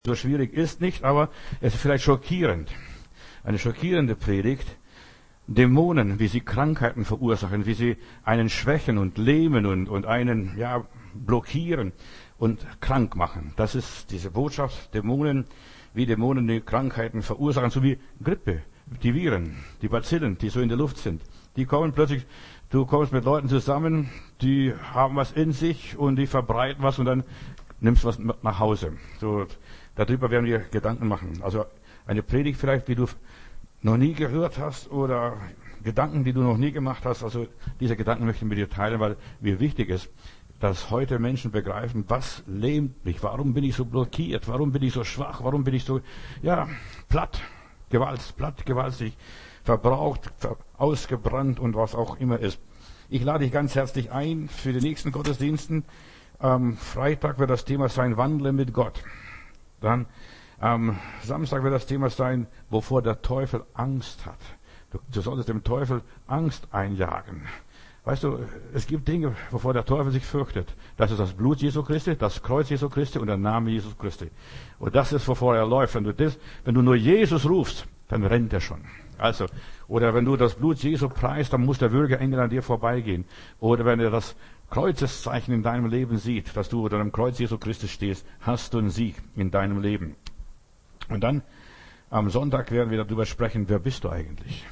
So schwierig ist nicht, aber es ist vielleicht schockierend. Eine schockierende Predigt. Dämonen, wie sie Krankheiten verursachen, wie sie einen schwächen und lähmen und einen, blockieren und krank machen. Das ist diese Botschaft. Dämonen, wie Dämonen die Krankheiten verursachen, so wie Grippe, die Viren, die Bazillen, die so in der Luft sind. Die kommen plötzlich, du kommst mit Leuten zusammen, die haben was in sich und die verbreiten was und dann nimmst was nach Hause. So, darüber werden wir Gedanken machen. Also eine Predigt vielleicht, wie du noch nie gehört hast oder Gedanken, die du noch nie gemacht hast. Also diese Gedanken möchten wir mit dir teilen, weil mir wichtig ist, dass heute Menschen begreifen, was lähmt mich, warum bin ich so blockiert, warum bin ich so schwach, warum bin ich so, platt, gewaltig, verbraucht, ausgebrannt und was auch immer ist. Ich lade dich ganz herzlich ein für die nächsten Gottesdiensten. Am Freitag wird das Thema sein, Wandle mit Gott. Dann am Samstag wird das Thema sein, wovor der Teufel Angst hat. Du solltest dem Teufel Angst einjagen. Weißt du, es gibt Dinge, wovor der Teufel sich fürchtet. Das ist das Blut Jesu Christi, das Kreuz Jesu Christi und der Name Jesus Christi. Und das ist, wovor er läuft. Wenn du nur Jesus rufst, dann rennt er schon. Also, oder wenn du das Blut Jesu preist, dann muss der Würgeengel an dir vorbeigehen. Oder wenn er das Kreuzeszeichen in deinem Leben sieht, dass du unter dem Kreuz Jesu Christi stehst, hast du einen Sieg in deinem Leben. Und dann, am Sonntag werden wir darüber sprechen, wer bist du eigentlich?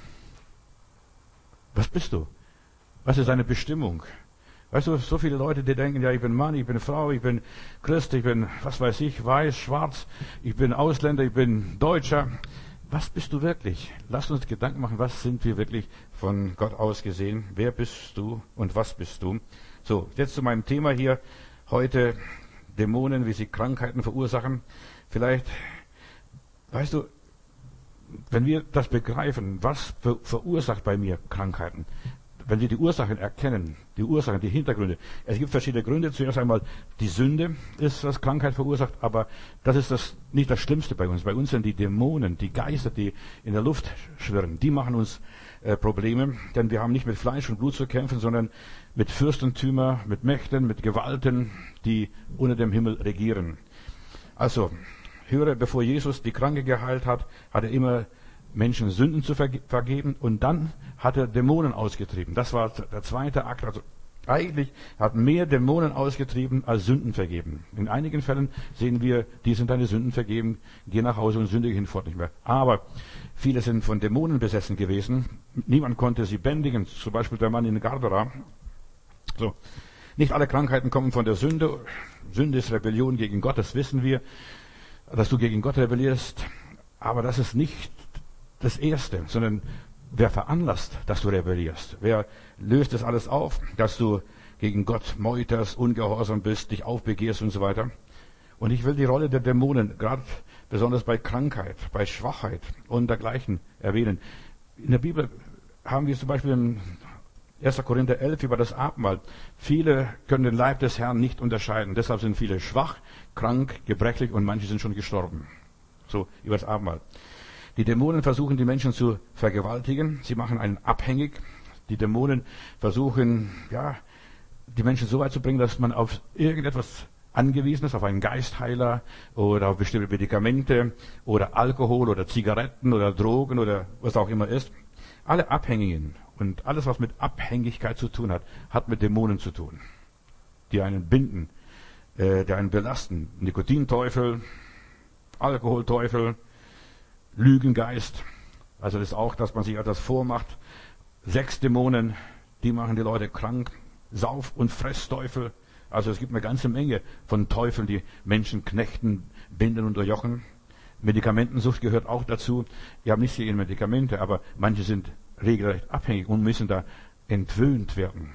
Was bist du? Was ist deine Bestimmung? Weißt du, so viele Leute, die denken, ich bin Mann, ich bin Frau, ich bin Christ, ich bin, was weiß ich, weiß, schwarz, ich bin Ausländer, ich bin Deutscher. Was bist du wirklich? Lass uns Gedanken machen, was sind wir wirklich von Gott aus gesehen? Wer bist du und was bist du? So, jetzt zu meinem Thema hier heute, Dämonen, wie sie Krankheiten verursachen. Vielleicht, weißt du, wenn wir das begreifen, was verursacht bei mir Krankheiten? Wenn wir die Ursachen erkennen, die Hintergründe. Es gibt verschiedene Gründe. Zuerst einmal die Sünde ist, was Krankheit verursacht, aber das ist nicht das Schlimmste bei uns. Bei uns sind die Dämonen, die Geister, die in der Luft schwirren. Die machen uns Probleme, denn wir haben nicht mit Fleisch und Blut zu kämpfen, sondern mit Fürstentümer, mit Mächten, mit Gewalten, die unter dem Himmel regieren. Also, höre, bevor Jesus die Kranke geheilt hat, hat er immer Menschen Sünden zu vergeben und dann hat er Dämonen ausgetrieben. Das war der zweite Akt. Also eigentlich hat mehr Dämonen ausgetrieben als Sünden vergeben. In einigen Fällen sehen wir, die sind deine Sünden vergeben, geh nach Hause und sündige hinfort nicht mehr. Aber viele sind von Dämonen besessen gewesen. Niemand konnte sie bändigen. Zum Beispiel der Mann in Gardera. So. Nicht alle Krankheiten kommen von der Sünde. Sünde ist Rebellion gegen Gott, das wissen wir, dass du gegen Gott rebellierst. Aber das ist nicht das Erste, sondern wer veranlasst, dass du rebellierst? Wer löst das alles auf, dass du gegen Gott meuterst, ungehorsam bist, dich aufbegehrst und so weiter? Und ich will die Rolle der Dämonen, gerade besonders bei Krankheit, bei Schwachheit und dergleichen erwähnen. In der Bibel haben wir zum Beispiel in 1. Korinther 11 über das Abendmahl. Viele können den Leib des Herrn nicht unterscheiden. Deshalb sind viele schwach, krank, gebrechlich und manche sind schon gestorben. So, über das Abendmahl. Die Dämonen versuchen, die Menschen zu vergewaltigen. Sie machen einen abhängig. Die Dämonen versuchen, die Menschen so weit zu bringen, dass man auf irgendetwas angewiesen ist, auf einen Geistheiler oder auf bestimmte Medikamente oder Alkohol oder Zigaretten oder Drogen oder was auch immer ist. Alle Abhängigen und alles, was mit Abhängigkeit zu tun hat, hat mit Dämonen zu tun, die einen binden, die einen belasten. Nikotinteufel, Alkoholteufel, Lügengeist, also das ist auch, dass man sich etwas vormacht. Sexdämonen, die machen die Leute krank. Sauf- und Fressteufel, also es gibt eine ganze Menge von Teufeln, die Menschen knechten, binden und unterjochen. Medikamentensucht gehört auch dazu. Wir haben nicht so viele Medikamente, aber manche sind regelrecht abhängig und müssen da entwöhnt werden.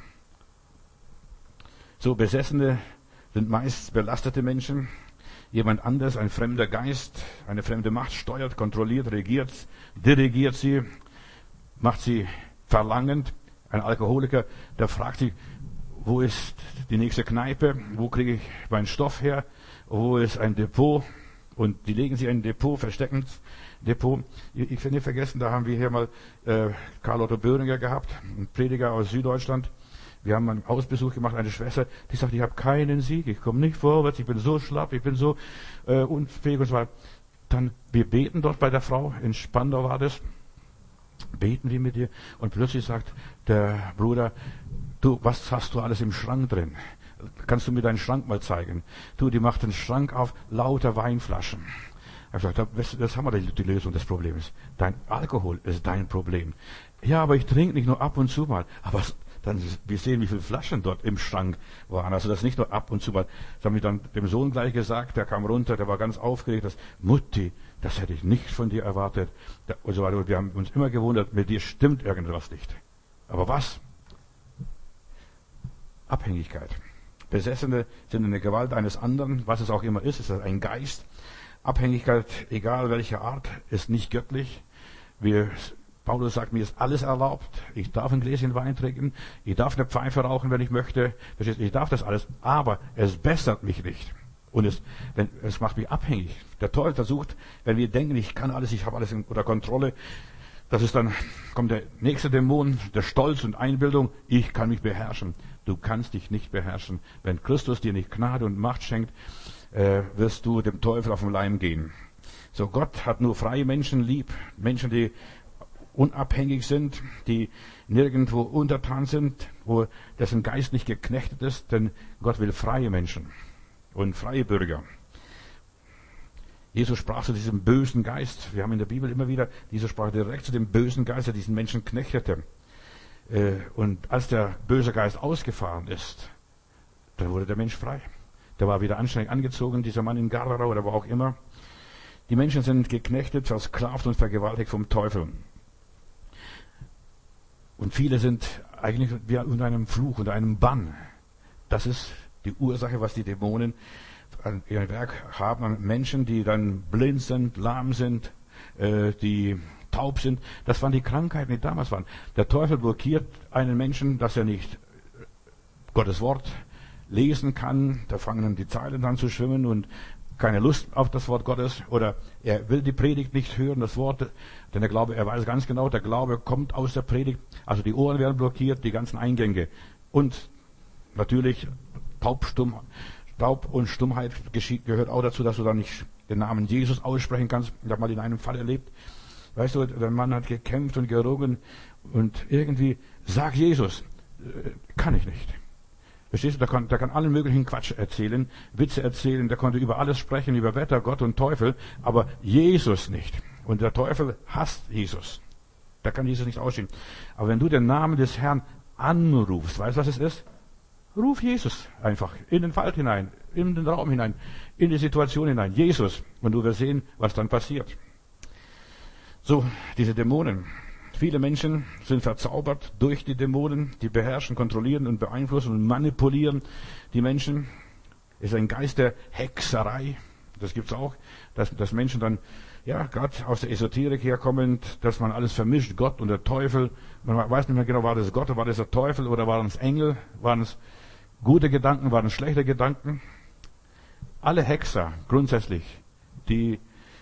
So, Besessene sind meist belastete Menschen. Jemand anders, ein fremder Geist, eine fremde Macht steuert, kontrolliert, regiert, dirigiert sie, macht sie verlangend. Ein Alkoholiker, der fragt sich, wo ist die nächste Kneipe, wo kriege ich meinen Stoff her, wo ist ein Depot, und die legen sie ein Depot, verstecken Depot. Ich will nicht vergessen, da haben wir hier mal Karl Otto Böhringer gehabt, ein Prediger aus Süddeutschland, Wir haben einen Hausbesuch gemacht, eine Schwester, die sagt, ich habe keinen Sieg, ich komme nicht vorwärts, ich bin so schlapp, ich bin so unfähig und so weiter. Dann, wir beten dort bei der Frau, in Spandau war das, beten wir mit ihr und plötzlich sagt der Bruder, du, was hast du alles im Schrank drin? Kannst du mir deinen Schrank mal zeigen? Du, die macht den Schrank auf, lauter Weinflaschen. Ich habe gesagt, das haben wir die Lösung des Problems. Dein Alkohol ist dein Problem. Ja, aber ich trinke nicht nur ab und zu mal. Aber dann, wir sehen, wie viele Flaschen dort im Schrank waren. Also das nicht nur ab und zu mal. Das haben wir dann dem Sohn gleich gesagt, der kam runter, der war ganz aufgeregt, dass, Mutti, das hätte ich nicht von dir erwartet. Und so weiter. Und wir haben uns immer gewundert, mit dir stimmt irgendwas nicht. Aber was? Abhängigkeit. Besessene sind in der Gewalt eines anderen, was es auch immer ist das ein Geist. Abhängigkeit, egal welcher Art, ist nicht göttlich. Paulus sagt, mir ist alles erlaubt. Ich darf ein Gläschen Wein trinken. Ich darf eine Pfeife rauchen, wenn ich möchte. Ich darf das alles. Aber es bessert mich nicht. Und es macht mich abhängig. Der Teufel versucht, wenn wir denken, ich kann alles, ich habe alles unter Kontrolle, kommt der nächste Dämon, der Stolz und Einbildung. Ich kann mich beherrschen. Du kannst dich nicht beherrschen. Wenn Christus dir nicht Gnade und Macht schenkt, wirst du dem Teufel auf den Leim gehen. So, Gott hat nur freie Menschen lieb. Menschen, die unabhängig sind, die nirgendwo untertan sind, wo dessen Geist nicht geknechtet ist, denn Gott will freie Menschen und freie Bürger. Jesus sprach zu diesem bösen Geist. Wir haben in der Bibel immer wieder, Jesus sprach direkt zu dem bösen Geist, der diesen Menschen knechtete. Und als der böse Geist ausgefahren ist, dann wurde der Mensch frei. Der war wieder anständig angezogen, dieser Mann in Gardarau oder wo auch immer. Die Menschen sind geknechtet, versklavt und vergewaltigt vom Teufel. Und viele sind eigentlich wie unter einem Fluch, unter einem Bann. Das ist die Ursache, was die Dämonen an ihrem Werk haben, an Menschen, die dann blind sind, lahm sind, die taub sind. Das waren die Krankheiten, die damals waren. Der Teufel blockiert einen Menschen, dass er nicht Gottes Wort lesen kann. Da fangen dann die Zeilen an zu schwimmen und keine Lust auf das Wort Gottes. Oder er will die Predigt nicht hören, das Wort, denn er weiß ganz genau, der Glaube kommt aus der Predigt. Also die Ohren werden blockiert, die ganzen Eingänge. Und natürlich Taub und Stummheit gehört auch dazu, dass du dann nicht den Namen Jesus aussprechen kannst. Ich habe mal in einem Fall erlebt, weißt du, der Mann hat gekämpft und gerungen und irgendwie, sag Jesus, kann ich nicht. Verstehst du, der kann allen möglichen Quatsch erzählen, Witze erzählen, der konnte über alles sprechen, über Wetter, Gott und Teufel, aber Jesus nicht. Und der Teufel hasst Jesus. Da kann Jesus nicht ausstehen. Aber wenn du den Namen des Herrn anrufst, weißt du, was es ist? Ruf Jesus einfach in den Wald hinein, in den Raum hinein, in die Situation hinein. Jesus. Und du wirst sehen, was dann passiert. So, diese Dämonen. Viele Menschen sind verzaubert durch die Dämonen, die beherrschen, kontrollieren und beeinflussen und manipulieren die Menschen. Es ist ein Geist der Hexerei. Das gibt's auch, dass Menschen dann, ja, gerade aus der Esoterik herkommend, dass man alles vermischt, Gott und der Teufel. Man weiß nicht mehr genau, war das Gott oder war das der Teufel oder waren es Engel, waren es gute Gedanken, waren es schlechte Gedanken. Alle Hexer grundsätzlich, die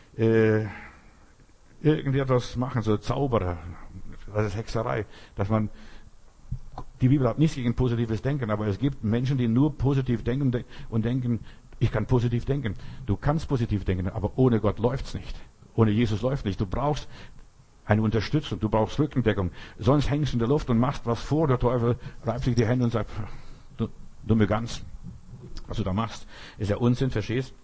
irgendetwas machen, so Zauberer, das ist Hexerei, die Bibel hat nichts gegen positives Denken, aber es gibt Menschen, die nur positiv denken und denken, ich kann positiv denken. Du kannst positiv denken, aber ohne Gott läuft's nicht. Ohne Jesus läuft nicht. Du brauchst eine Unterstützung, du brauchst Rückendeckung. Sonst hängst du in der Luft und machst was vor, der Teufel reibt sich die Hände und sagt, du dumme Gans, was du da machst, ist ja Unsinn, verstehst?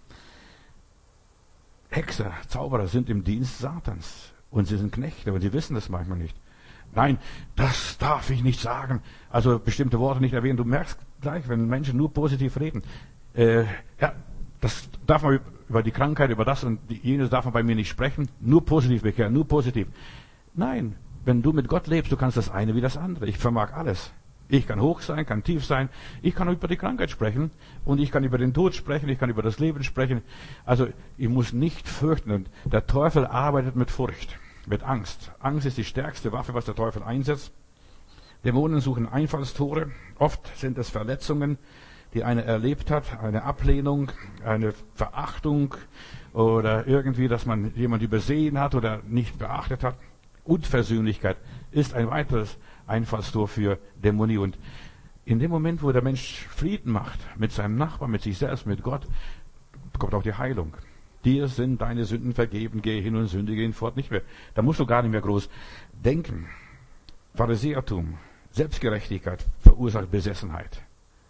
Hexer, Zauberer sind im Dienst Satans. Und sie sind Knechte und sie wissen das manchmal nicht. Nein, das darf ich nicht sagen. Also bestimmte Worte nicht erwähnen. Du merkst gleich, wenn Menschen nur positiv reden. Ja, das darf man über die Krankheit, über das und jenes darf man bei mir nicht sprechen. Nur positiv bekehren, nur positiv. Nein, wenn du mit Gott lebst, du kannst das eine wie das andere. Ich vermag alles. Ich kann hoch sein, kann tief sein. Ich kann über die Krankheit sprechen und ich kann über den Tod sprechen. Ich kann über das Leben sprechen. Also ich muss nicht fürchten. Und der Teufel arbeitet mit Furcht, mit Angst. Angst ist die stärkste Waffe, was der Teufel einsetzt. Dämonen suchen Einfallstore. Oft sind es Verletzungen, die einer erlebt hat, eine Ablehnung, eine Verachtung oder irgendwie, dass man jemand übersehen hat oder nicht beachtet hat. Unversöhnlichkeit ist ein weiteres Einfallstor für Dämonie. Und in dem Moment, wo der Mensch Frieden macht mit seinem Nachbarn, mit sich selbst, mit Gott, kommt auch die Heilung. Dir sind deine Sünden vergeben, geh hin und sündige ihn fort. Nicht mehr. Da musst du gar nicht mehr groß denken. Pharisäertum, Selbstgerechtigkeit verursacht Besessenheit.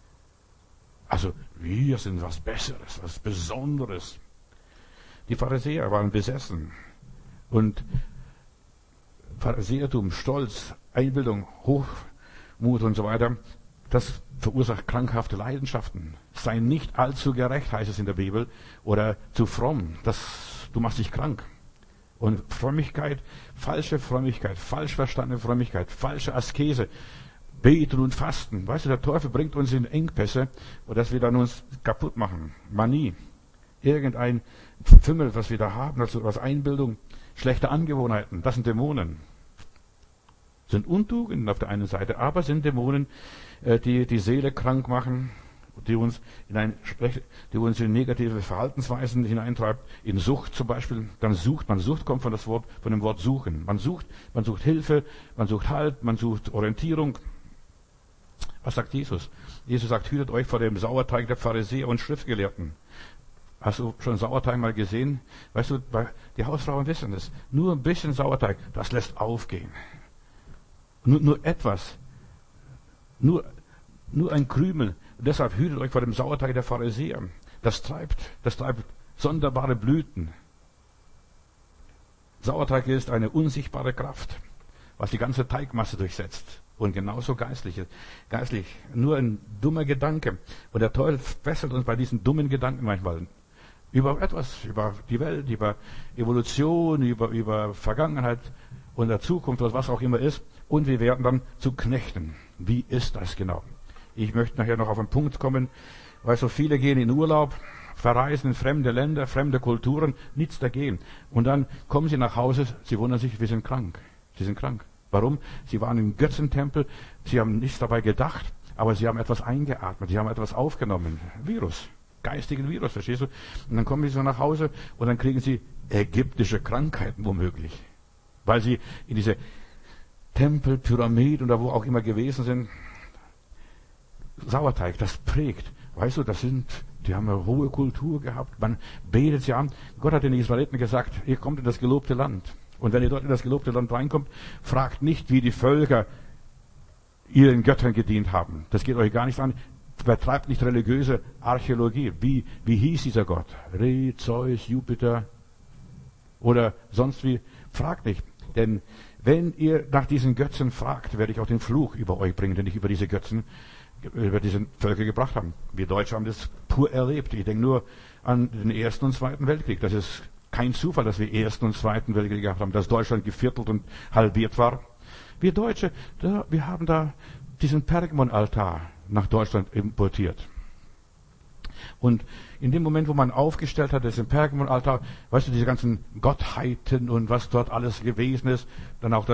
Also wir sind was Besseres, was Besonderes. Die Pharisäer waren besessen. Und Pharisäertum, Stolz, Einbildung, Hochmut und so weiter, das verursacht krankhafte Leidenschaften. Sei nicht allzu gerecht, heißt es in der Bibel, oder zu fromm. Du machst dich krank. Und Frömmigkeit, falsch verstandene Frömmigkeit, falsche Askese, Beten und Fasten. Weißt du, der Teufel bringt uns in Engpässe, und dass wir dann uns kaputt machen. Manie, irgendein Fimmel, was wir da haben, also was Einbildung, schlechte Angewohnheiten, das sind Dämonen. Sind Untugenden auf der einen Seite, aber sind Dämonen, die die Seele krank machen, die uns in negative Verhaltensweisen hineintreibt, in Sucht zum Beispiel. Dann Sucht kommt von dem Wort suchen. Man sucht Hilfe, man sucht Halt, man sucht Orientierung. Was sagt Jesus? Jesus sagt, hütet euch vor dem Sauerteig der Pharisäer und Schriftgelehrten. Hast du schon Sauerteig mal gesehen? Weißt du, die Hausfrauen wissen das. Nur ein bisschen Sauerteig, das lässt aufgehen. Nur etwas. Nur ein Krümel. Und deshalb hütet euch vor dem Sauerteig der Pharisäer. Das treibt sonderbare Blüten. Sauerteig ist eine unsichtbare Kraft, was die ganze Teigmasse durchsetzt. Und genauso geistlich. Nur ein dummer Gedanke. Und der Teufel fesselt uns bei diesen dummen Gedanken manchmal. Über etwas, über die Welt, über Evolution, über Vergangenheit und der Zukunft, was auch immer ist. Und wir werden dann zu Knechten. Wie ist das genau? Ich möchte nachher noch auf einen Punkt kommen, weil so viele gehen in Urlaub, verreisen in fremde Länder, fremde Kulturen, nichts dagegen. Und dann kommen sie nach Hause, sie wundern sich, wir sind krank. Sie sind krank. Warum? Sie waren im Götzentempel, sie haben nichts dabei gedacht, aber sie haben etwas eingeatmet, sie haben etwas aufgenommen. Virus, geistigen Virus, verstehst du? Und dann kommen sie so nach Hause und dann kriegen sie ägyptische Krankheiten womöglich. Weil sie in diese Tempel, Pyramiden oder wo auch immer gewesen sind. Sauerteig, das prägt. Weißt du, die haben eine hohe Kultur gehabt. Man betet sie an. Gott hat den Israeliten gesagt, ihr kommt in das gelobte Land. Und wenn ihr dort in das gelobte Land reinkommt, fragt nicht, wie die Völker ihren Göttern gedient haben. Das geht euch gar nicht an. Betreibt nicht religiöse Archäologie. Wie hieß dieser Gott? Re, Zeus, Jupiter oder sonst wie? Fragt nicht. Denn wenn ihr nach diesen Götzen fragt, werde ich auch den Fluch über euch bringen, den ich über diese Götzen, über diese Völker gebracht habe. Wir Deutsche haben das pur erlebt. Ich denke nur an den Ersten und Zweiten Weltkrieg. Das ist kein Zufall, dass wir Ersten und Zweiten Weltkrieg gehabt haben, dass Deutschland geviertelt und halbiert war. Wir Deutsche, wir haben da diesen Pergamon-Altar nach Deutschland importiert. Und in dem Moment, wo man aufgestellt hat, diesen Pergamon-Altar, weißt du, diese ganzen Gottheiten und was dort alles gewesen ist, dann auch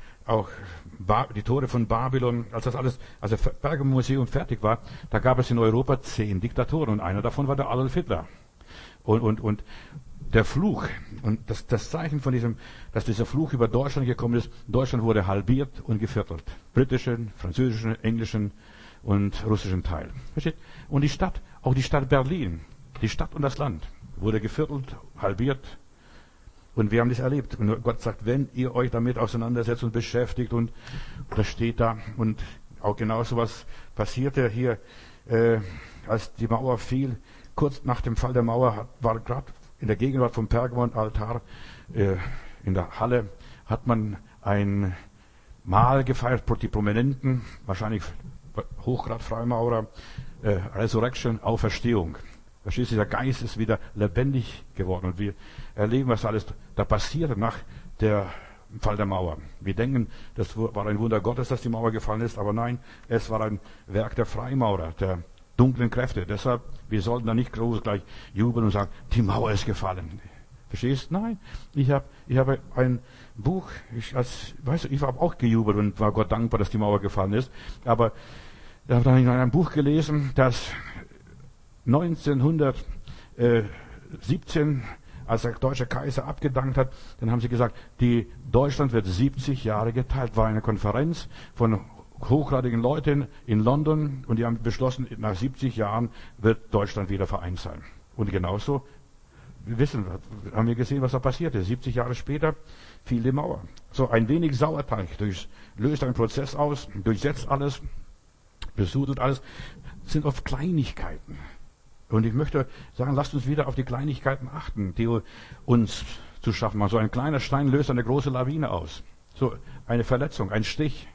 die Tore von Babylon, als das Pergamon-Museum fertig war, da gab es in Europa 10 Diktatoren und einer davon war der Adolf Hitler. Und der Fluch und das Zeichen von dass dieser Fluch über Deutschland gekommen ist, Deutschland wurde halbiert und geviertelt. Britischen, französischen, englischen und russischen Teil. Versteht? Und auch die Stadt Berlin, die Stadt und das Land, wurde geviertelt, halbiert. Und wir haben das erlebt. Und Gott sagt, wenn ihr euch damit auseinandersetzt und beschäftigt, und das steht da, und auch genau so was passierte hier, als die Mauer fiel, kurz nach dem Fall der Mauer war gerade in der Gegenwart vom Pergamon-Altar in der Halle, hat man ein Mahl gefeiert, die Prominenten, wahrscheinlich Hochgrad-Freimaurer, Resurrection, Auferstehung. Verstehst du, der Geist ist wieder lebendig geworden und wir erleben, was alles da passierte nach dem Fall der Mauer. Wir denken, das war ein Wunder Gottes, dass die Mauer gefallen ist, aber nein, es war ein Werk der Freimaurer, der dunklen Kräfte. Deshalb, wir sollten da nicht groß gleich jubeln und sagen, die Mauer ist gefallen. Verstehst? Nein, ich habe ein Buch, ich habe auch gejubelt und war Gott dankbar, dass die Mauer gefallen ist, aber ich habe dann in einem Buch gelesen, dass 1917, als der deutsche Kaiser abgedankt hat, dann haben sie gesagt, Deutschland wird 70 Jahre geteilt. War eine Konferenz von hochgradigen Leute in London und die haben beschlossen, nach 70 Jahren wird Deutschland wieder vereint sein. Und genauso, haben wir gesehen, was da passierte. 70 Jahre später fiel die Mauer. So ein wenig Sauerteig löst einen Prozess aus, durchsetzt alles, besudelt alles, sind oft Kleinigkeiten. Und ich möchte sagen, lasst uns wieder auf die Kleinigkeiten achten, die uns zu schaffen machen. So ein kleiner Stein löst eine große Lawine aus. So eine Verletzung, ein Stich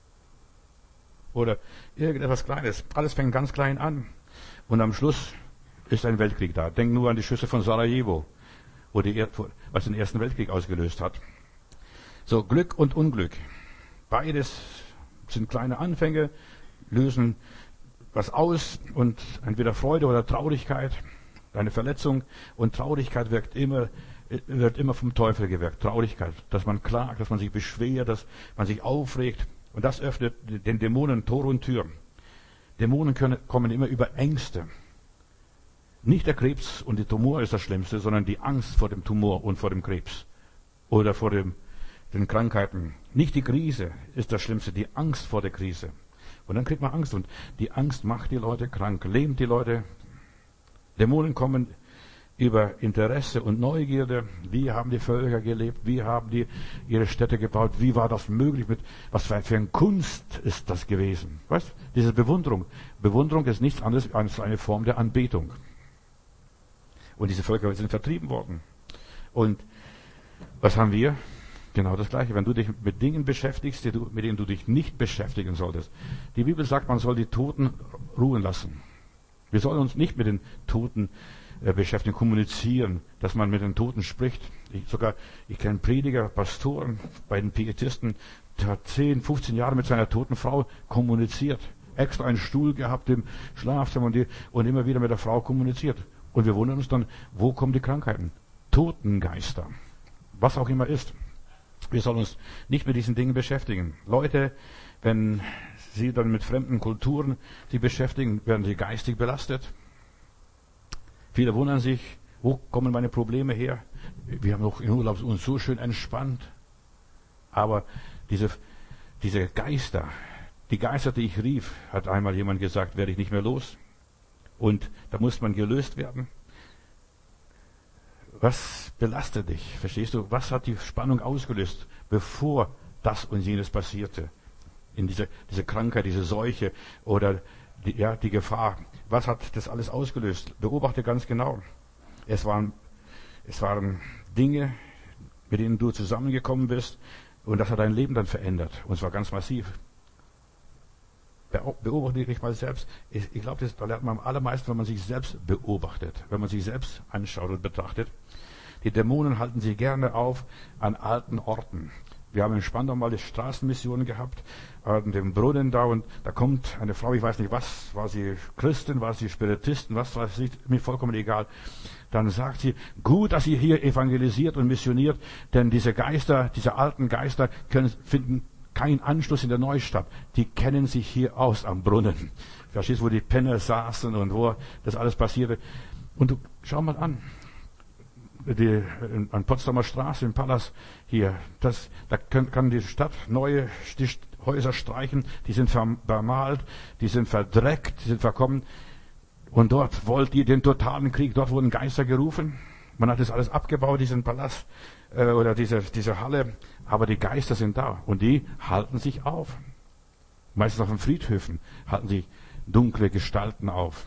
oder irgendetwas Kleines. Alles fängt ganz klein an. Und am Schluss ist ein Weltkrieg da. Denk nur an die Schüsse von Sarajevo, was den Ersten Weltkrieg ausgelöst hat. So, Glück und Unglück. Beides sind kleine Anfänge, lösen was aus und entweder Freude oder Traurigkeit, eine Verletzung. Und Traurigkeit wird immer vom Teufel gewirkt. Traurigkeit, dass man klagt, dass man sich beschwert, dass man sich aufregt. Und das öffnet den Dämonen Tor und Tür. Dämonen kommen immer über Ängste. Nicht der Krebs und der Tumor ist das Schlimmste, sondern die Angst vor dem Tumor und vor dem Krebs. Oder vor den Krankheiten. Nicht die Krise ist das Schlimmste, die Angst vor der Krise. Und dann kriegt man Angst und die Angst macht die Leute krank, lähmt die Leute. Dämonen kommen über Interesse und Neugierde. Wie haben die Völker gelebt? Wie haben die ihre Städte gebaut? Wie war das möglich? Was für eine Kunst ist das gewesen? Weißt? Diese Bewunderung. Bewunderung ist nichts anderes als eine Form der Anbetung. Und diese Völker sind vertrieben worden. Und was haben wir? Genau das Gleiche. Wenn du dich mit Dingen beschäftigst, mit denen du dich nicht beschäftigen solltest. Die Bibel sagt, man soll die Toten ruhen lassen. Wir sollen uns nicht mit den Toten beschäftigen, kommunizieren, dass man mit den Toten spricht. Ich kenne Prediger, Pastoren, bei den Pietisten, der hat 10, 15 Jahre mit seiner toten Frau kommuniziert. Extra einen Stuhl gehabt im Schlafzimmer und immer wieder mit der Frau kommuniziert. Und wir wundern uns dann, wo kommen die Krankheiten? Totengeister. Was auch immer ist. Wir sollen uns nicht mit diesen Dingen beschäftigen. Leute, wenn sie dann mit fremden Kulturen sich beschäftigen, werden sie geistig belastet. Viele wundern sich, wo kommen meine Probleme her? Wir haben doch in Urlaub uns so schön entspannt. Aber diese Geister, die Geister, die ich rief, hat einmal jemand gesagt, werde ich nicht mehr los. Und da muss man gelöst werden. Was belastet dich? Verstehst du? Was hat die Spannung ausgelöst, bevor das und jenes passierte? In diese Krankheit, diese Seuche oder die Gefahr. Was hat das alles ausgelöst? Beobachte ganz genau. Es waren Dinge, mit denen du zusammengekommen bist und das hat dein Leben dann verändert. Und zwar ganz massiv. Beobachte dich mal selbst. Ich glaube, da lernt man am allermeisten, wenn man sich selbst beobachtet, wenn man sich selbst anschaut und betrachtet. Die Dämonen halten sich gerne auf an alten Orten. Wir haben in Spandau mal die Straßenmission gehabt, an dem Brunnen da, und da kommt eine Frau, ich weiß nicht was, war sie Christin, war sie Spiritistin, was weiß ich, mir vollkommen egal. Dann sagt sie, gut, dass ihr hier evangelisiert und missioniert, denn diese alten Geister finden keinen Anschluss in der Neustadt. Die kennen sich hier aus am Brunnen. Verstehst du, wo die Penner saßen und wo das alles passierte. Und du, schau mal an. An Potsdamer Straße, im Palas hier, da kann die Stadt die Häuser streichen, die sind vermalt, die sind verdreckt, die sind verkommen. Und dort wollt ihr den totalen Krieg, dort wurden Geister gerufen. Man hat das alles abgebaut, diesen Palast oder diese Halle, aber die Geister sind da und die halten sich auf. Meistens auf den Friedhöfen halten sich dunkle Gestalten auf.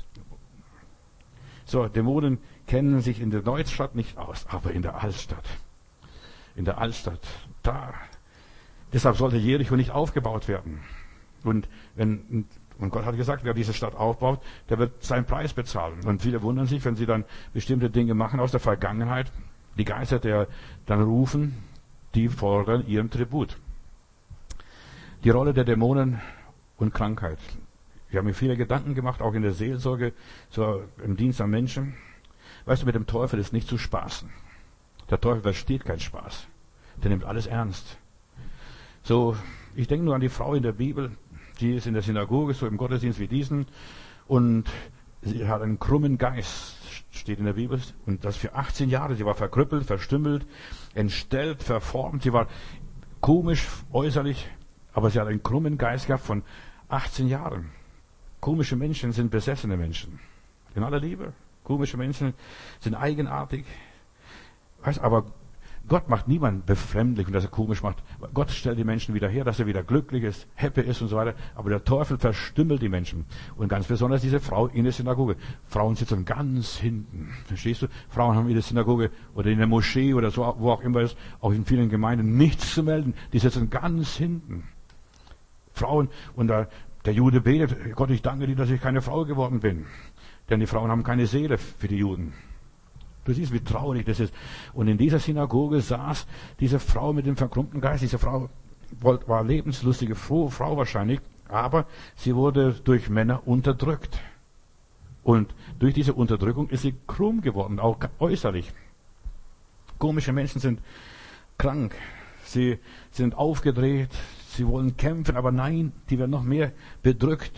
So, Dämonen kennen sich in der Neustadt nicht aus, aber in der Altstadt. In der Altstadt, deshalb sollte Jericho nicht aufgebaut werden. Und Gott hat gesagt, wer diese Stadt aufbaut, der wird seinen Preis bezahlen. Und viele wundern sich, wenn sie dann bestimmte Dinge machen aus der Vergangenheit. Die Geister, die dann rufen, die fordern ihren Tribut. Die Rolle der Dämonen und Krankheit. Wir haben mir viele Gedanken gemacht, auch in der Seelsorge, so im Dienst am Menschen. Weißt du, mit dem Teufel ist nicht zu spaßen. Der Teufel versteht keinen Spaß. Der nimmt alles ernst. So, ich denke nur an die Frau in der Bibel, die ist in der Synagoge, so im Gottesdienst wie diesen, und sie hat einen krummen Geist, steht in der Bibel, und das für 18 Jahre. Sie war verkrüppelt, verstümmelt, entstellt, verformt, sie war komisch äußerlich, Aber sie hat einen krummen Geist gehabt von 18 Jahren. Komische Menschen sind besessene Menschen. In aller Liebe. Komische Menschen sind eigenartig. Weißt, aber Gott macht niemanden befremdlich und dass er komisch macht. Gott stellt die Menschen wieder her, dass er wieder glücklich ist, happy ist und so weiter. Aber der Teufel verstümmelt die Menschen. Und ganz besonders diese Frau in der Synagoge. Frauen sitzen ganz hinten. Verstehst du? Frauen haben in der Synagoge oder in der Moschee oder so, wo auch immer ist, auch in vielen Gemeinden nichts zu melden. Die sitzen ganz hinten. Frauen, und der Jude betet, Gott, ich danke dir, dass ich keine Frau geworden bin. Denn die Frauen haben keine Seele für die Juden. Du siehst, wie traurig das ist. Und in dieser Synagoge saß diese Frau mit dem verkrummten Geist. Diese Frau war lebenslustige, frohe Frau wahrscheinlich, aber sie wurde durch Männer unterdrückt. Und durch diese Unterdrückung ist sie krumm geworden, auch äußerlich. Komische Menschen sind krank, sie sind aufgedreht, sie wollen kämpfen, aber nein, die werden noch mehr bedrückt.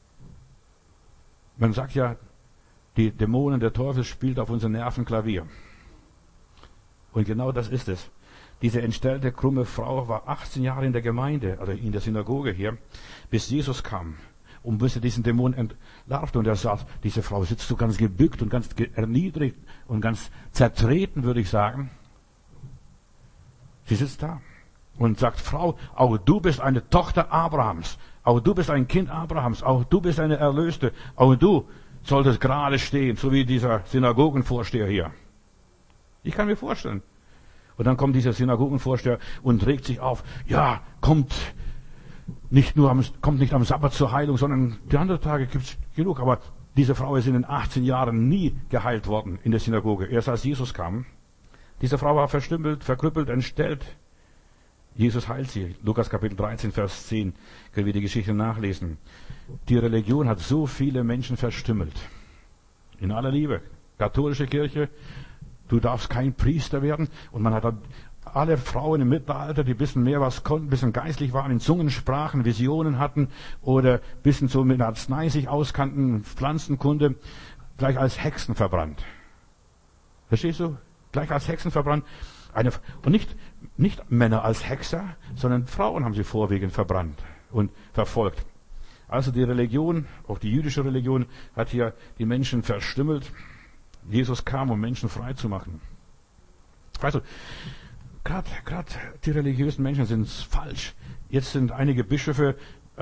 Man sagt ja, die Dämonen, der Teufel spielt auf unseren Nerven Klavier. Und genau das ist es. Diese entstellte, krumme Frau war 18 Jahre in der Gemeinde, also in der Synagoge hier, bis Jesus kam und bis er diesen Dämon entlarvte. Und er sagt, diese Frau sitzt so ganz gebückt und ganz erniedrigt und ganz zertreten, würde ich sagen. Sie sitzt da und sagt, Frau, auch du bist eine Tochter Abrahams. Auch du bist ein Kind Abrahams. Auch du bist eine Erlöste. Auch du solltest gerade stehen, so wie dieser Synagogenvorsteher hier. Ich kann mir vorstellen. Und dann kommt dieser Synagogenvorsteher und regt sich auf. Ja, kommt nicht am Sabbat zur Heilung, sondern die anderen Tage gibt's genug. Aber diese Frau ist in den 18 Jahren nie geheilt worden in der Synagoge. Erst als Jesus kam. Diese Frau war verstümmelt, verkrüppelt, entstellt. Jesus heilt sie. Lukas Kapitel 13, Vers 10. Können wir die Geschichte nachlesen. Die Religion hat so viele Menschen verstümmelt. In aller Liebe. Katholische Kirche, du darfst kein Priester werden. Und man hat alle Frauen im Mittelalter, die ein bisschen mehr was konnten, ein bisschen geistlich waren, in Zungen sprachen, Visionen hatten oder ein bisschen so mit Arznei sich auskannten, Pflanzenkunde, gleich als Hexen verbrannt. Verstehst du? Gleich als Hexen verbrannt. Und nicht Männer als Hexer, sondern Frauen haben sie vorwiegend verbrannt und verfolgt. Also die Religion, auch die jüdische Religion, hat hier die Menschen verstümmelt. Jesus kam, um Menschen frei zu machen. Weißt du, gerade die religiösen Menschen sind falsch. Jetzt sind einige Bischöfe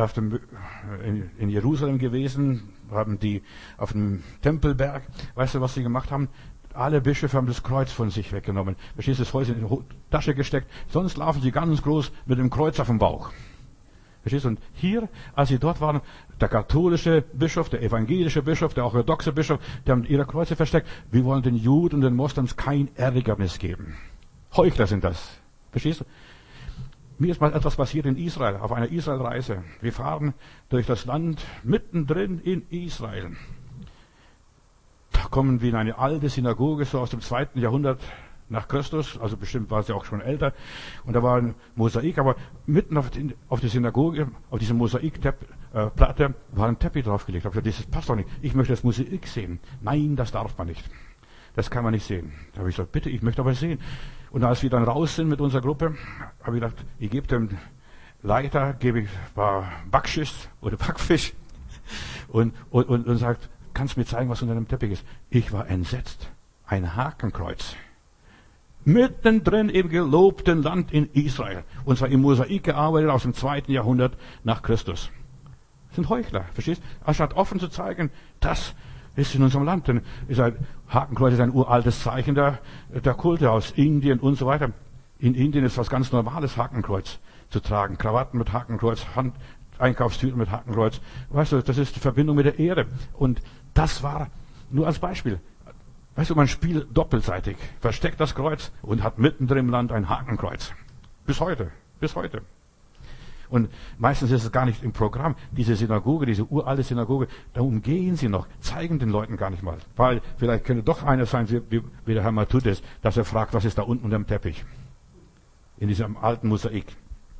in Jerusalem gewesen, haben die auf dem Tempelberg, weißt du, was sie gemacht haben? Alle Bischöfe haben das Kreuz von sich weggenommen. Verstehst du, das Kreuz in die Tasche gesteckt. Sonst laufen sie ganz groß mit dem Kreuz auf dem Bauch. Verstehst du? Und hier, als sie dort waren, der katholische Bischof, der evangelische Bischof, der orthodoxe Bischof, die haben ihre Kreuze versteckt. Wir wollen den Juden und den Moslems kein Ärgernis geben. Heuchler sind das. Verstehst du? Mir ist mal etwas passiert in Israel, auf einer Israelreise. Wir fahren durch das Land mittendrin in Israel. Da kommen wir in eine alte Synagoge, so aus dem 2. Jahrhundert nach Christus, also bestimmt war sie auch schon älter. Und da war ein Mosaik, aber mitten auf die Synagoge, auf diese Mosaikplatte, war ein Teppich draufgelegt. Ich habe gesagt, das passt doch nicht. Ich möchte das Mosaik sehen. Nein, das darf man nicht. Das kann man nicht sehen. Da habe ich gesagt, bitte, ich möchte aber sehen. Und als wir dann raus sind mit unserer Gruppe, habe ich gedacht, ich gebe dem Leiter, gebe ich ein paar Backschiss oder Backfisch und sagt, kannst du mir zeigen, was unter dem Teppich ist? Ich war entsetzt. Ein Hakenkreuz. Mittendrin im gelobten Land in Israel. Und zwar im Mosaik gearbeitet aus dem 2. Jahrhundert nach Christus. Das sind Heuchler, verstehst? Anstatt offen zu zeigen, das ist in unserem Land. Denn Hakenkreuz ist ein uraltes Zeichen der Kulte aus Indien und so weiter. In Indien ist was ganz Normales, Hakenkreuz zu tragen. Krawatten mit Hakenkreuz, Einkaufstüten mit Hakenkreuz. Weißt du, das ist die Verbindung mit der Erde. Und das war nur als Beispiel. Weißt du, man spielt doppelseitig. Versteckt das Kreuz und hat mittendrin im Land ein Hakenkreuz. Bis heute. Und meistens ist es gar nicht im Programm. Diese Synagoge, diese uralte Synagoge, da umgehen sie noch, zeigen den Leuten gar nicht mal. Weil vielleicht könnte doch einer sein, wie der Herr Matthäus, dass er fragt, was ist da unten unter dem Teppich? In diesem alten Mosaik.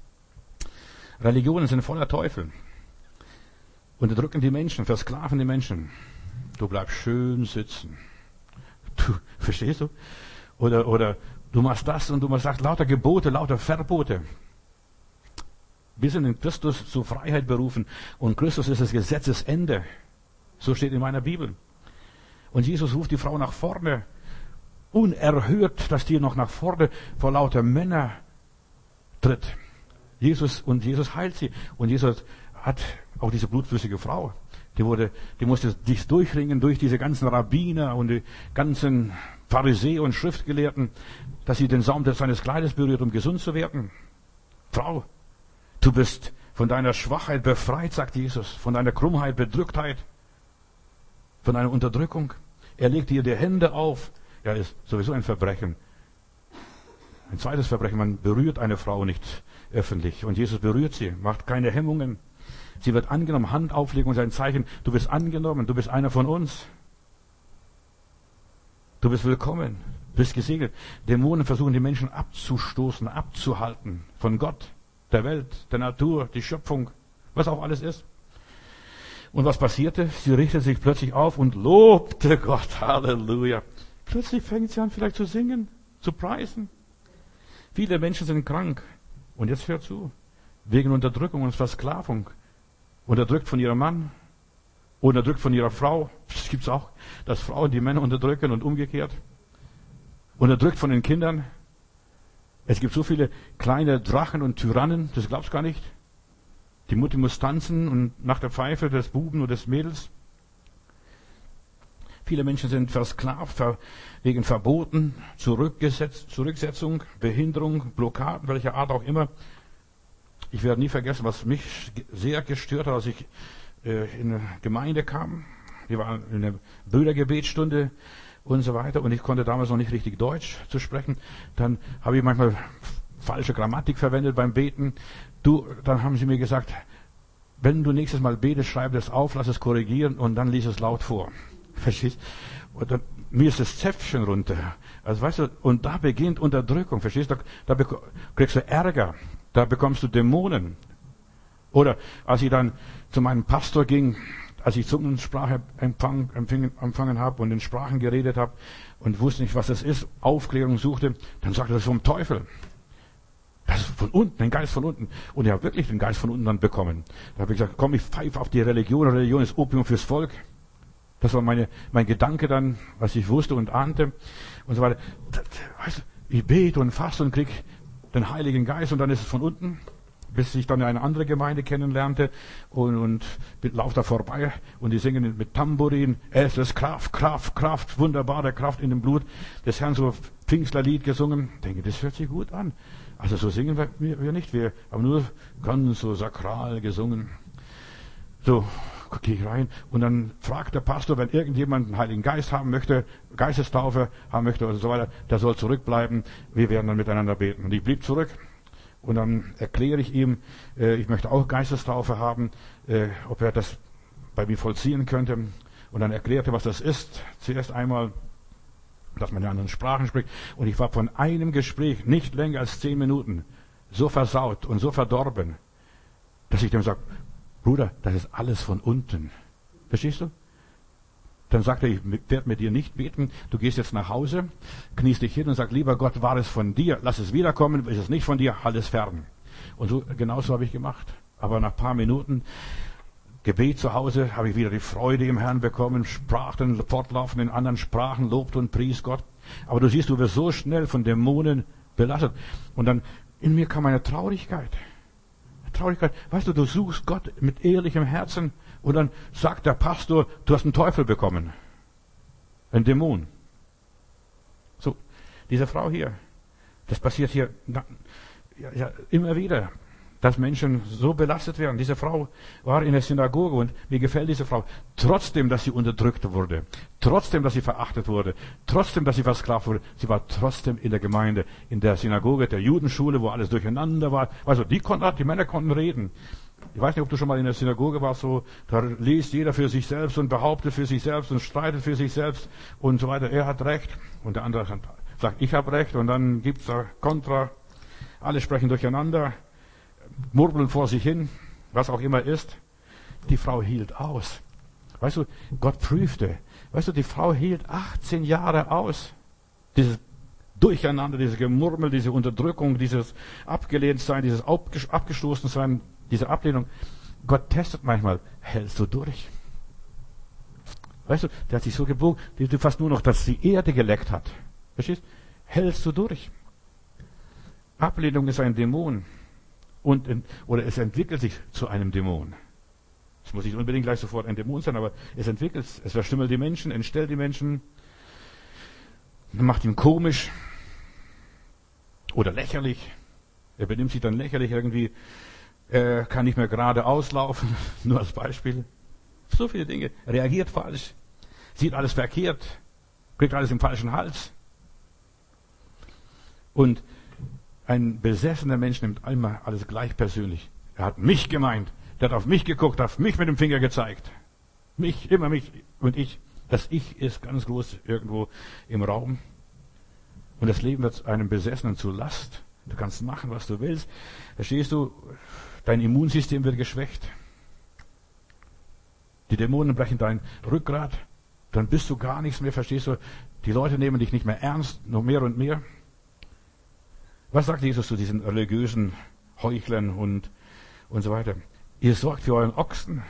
Religionen sind voller Teufel. Unterdrücken die Menschen, versklaven die Menschen. Du bleibst schön sitzen. Du, verstehst du? Oder du machst das und du machst lauter Gebote, lauter Verbote. Wir sind in Christus zur Freiheit berufen und Christus ist das Gesetzesende. So steht in meiner Bibel. Und Jesus ruft die Frau nach vorne. Unerhört, dass die noch nach vorne vor lauter Männer tritt. Jesus heilt sie. Und Jesus hat auch diese blutflüssige Frau. Die musste sich durchringen durch diese ganzen Rabbiner und die ganzen Pharisäer und Schriftgelehrten, dass sie den Saum seines Kleides berührt, um gesund zu werden. Frau, du bist von deiner Schwachheit befreit, sagt Jesus, von deiner Krummheit, Bedrücktheit, von deiner Unterdrückung. Er legt ihr die Hände auf. Ja, ist sowieso ein Verbrechen. Ein zweites Verbrechen, man berührt eine Frau nicht öffentlich. Und Jesus berührt sie, macht keine Hemmungen. Sie wird angenommen, Handauflegung ist ein Zeichen, du bist angenommen, du bist einer von uns. Du bist willkommen, bist gesegnet. Dämonen versuchen die Menschen abzustoßen, abzuhalten von Gott, der Welt, der Natur, die Schöpfung, was auch alles ist. Und was passierte? Sie richtete sich plötzlich auf und lobte Gott. Halleluja. Plötzlich fängt sie an, vielleicht zu singen, zu preisen. Viele Menschen sind krank. Und jetzt hört zu. Wegen Unterdrückung und Versklavung. Unterdrückt von ihrem Mann. Unterdrückt von ihrer Frau. Das gibt's auch. Dass Frauen die Männer unterdrücken und umgekehrt. Unterdrückt von den Kindern. Es gibt so viele kleine Drachen und Tyrannen. Das glaubst du gar nicht. Die Mutter muss tanzen und nach der Pfeife des Buben oder des Mädels. Viele Menschen sind versklavt wegen Verboten, Zurücksetzung, Behinderung, Blockaden, welcher Art auch immer. Ich werde nie vergessen, was mich sehr gestört hat, als ich in eine Gemeinde kam. Wir waren in einer Brüdergebetsstunde und so weiter und ich konnte damals noch nicht richtig Deutsch zu sprechen. Dann habe ich manchmal falsche Grammatik verwendet beim Beten. Dann haben sie mir gesagt, wenn du nächstes Mal betest, schreib das auf, lass es korrigieren und dann lies es laut vor. Verstehst? Und dann, mir ist das Zäpfchen runter. Also weißt du, und da beginnt Unterdrückung. Verstehst du? Da kriegst du Ärger. Da bekommst du Dämonen. Oder als ich dann zu meinem Pastor ging, als ich Zungensprache empfangen habe und in Sprachen geredet habe und wusste nicht, was das ist, Aufklärung suchte, dann sagte er, das ist vom Teufel. Das ist von unten, ein Geist von unten. Und ich habe wirklich den Geist von unten dann bekommen. Da habe ich gesagt, komm, ich pfeife auf die Religion. Religion ist Opium fürs Volk. Das war mein Gedanke dann, was ich wusste und ahnte und so weiter. Weißt du, ich bete und faste und krieg den Heiligen Geist und dann ist es von unten, bis ich dann eine andere Gemeinde kennenlernte und laufe da vorbei und die singen mit Tambourin, es ist Kraft, Kraft, Kraft, wunderbare Kraft in dem Blut des Herrn, so Pfingstlerlied gesungen. Ich denke, das hört sich gut an. Also so singen wir nicht, wir haben nur ganz so sakral gesungen. So, gehe ich rein und dann fragt der Pastor, wenn irgendjemand einen Heiligen Geist haben möchte, Geistestaufe haben möchte und so weiter, der soll zurückbleiben. Wir werden dann miteinander beten. Und ich blieb zurück und dann erkläre ich ihm, ich möchte auch Geistestaufe haben, ob er das bei mir vollziehen könnte. Und dann erklärte, was das ist. Zuerst einmal, dass man in anderen Sprachen spricht. Und ich war von einem Gespräch nicht länger als 10 Minuten so versaut und so verdorben, dass ich dem sage, Bruder, das ist alles von unten. Verstehst du? Dann sagt er, ich werde mit dir nicht beten. Du gehst jetzt nach Hause, kniest dich hin und sagst, lieber Gott, war es von dir? Lass es wiederkommen. Ist es nicht von dir? Halt es fern. Und so, genauso habe ich gemacht. Aber nach ein paar Minuten Gebet zu Hause habe ich wieder die Freude im Herrn bekommen, sprach dann fortlaufend in anderen Sprachen, lobt und pries Gott. Aber du siehst, du wirst so schnell von Dämonen belastet. Und dann in mir kam eine Traurigkeit. Traurigkeit. Weißt du, du suchst Gott mit ehrlichem Herzen und dann sagt der Pastor, du hast einen Teufel bekommen. Ein Dämon. So, diese Frau hier, das passiert hier immer wieder, dass Menschen so belastet werden. Diese Frau war in der Synagoge und mir gefällt diese Frau. Trotzdem, dass sie unterdrückt wurde, trotzdem, dass sie verachtet wurde, trotzdem, dass sie versklavt wurde, sie war trotzdem in der Gemeinde, in der Synagoge, der Judenschule, wo alles durcheinander war. Also die Männer konnten reden. Ich weiß nicht, ob du schon mal in der Synagoge warst, so, da liest jeder für sich selbst und behauptet für sich selbst und streitet für sich selbst und so weiter. Er hat Recht und der andere sagt, ich habe Recht und dann gibt's da Kontra. Alle sprechen durcheinander, murmeln vor sich hin, was auch immer ist. Die Frau hielt aus. Weißt du, Gott prüfte. Weißt du, die Frau hielt 18 Jahre aus. Dieses Durcheinander, dieses Gemurmel, diese Unterdrückung, dieses Abgelehntsein, dieses Abgestoßensein, diese Ablehnung. Gott testet manchmal, hältst du durch? Weißt du, der hat sich so gebogen, du fast nur noch, dass die Erde geleckt hat. Verstehst? Hältst du durch? Ablehnung ist ein Dämon. Oder es entwickelt sich zu einem Dämon. Es muss nicht unbedingt gleich sofort ein Dämon sein, aber es entwickelt, es verstümmelt die Menschen, entstellt die Menschen, macht ihn komisch oder lächerlich. Er benimmt sich dann lächerlich irgendwie, er kann nicht mehr gerade auslaufen, nur als Beispiel. So viele Dinge. Reagiert falsch, sieht alles verkehrt, kriegt alles im falschen Hals. Und ein besessener Mensch nimmt einmal alles gleich persönlich. Er hat mich gemeint. Der hat auf mich geguckt, auf mich mit dem Finger gezeigt. Mich, immer mich und ich. Das Ich ist ganz groß irgendwo im Raum. Und das Leben wird einem Besessenen zur Last. Du kannst machen, was du willst. Verstehst du? Dein Immunsystem wird geschwächt. Die Dämonen brechen dein Rückgrat. Dann bist du gar nichts mehr, verstehst du? Die Leute nehmen dich nicht mehr ernst, noch mehr und mehr. Was sagt Jesus zu diesen religiösen Heuchlern und so weiter? Ihr sorgt für euren Ochsen.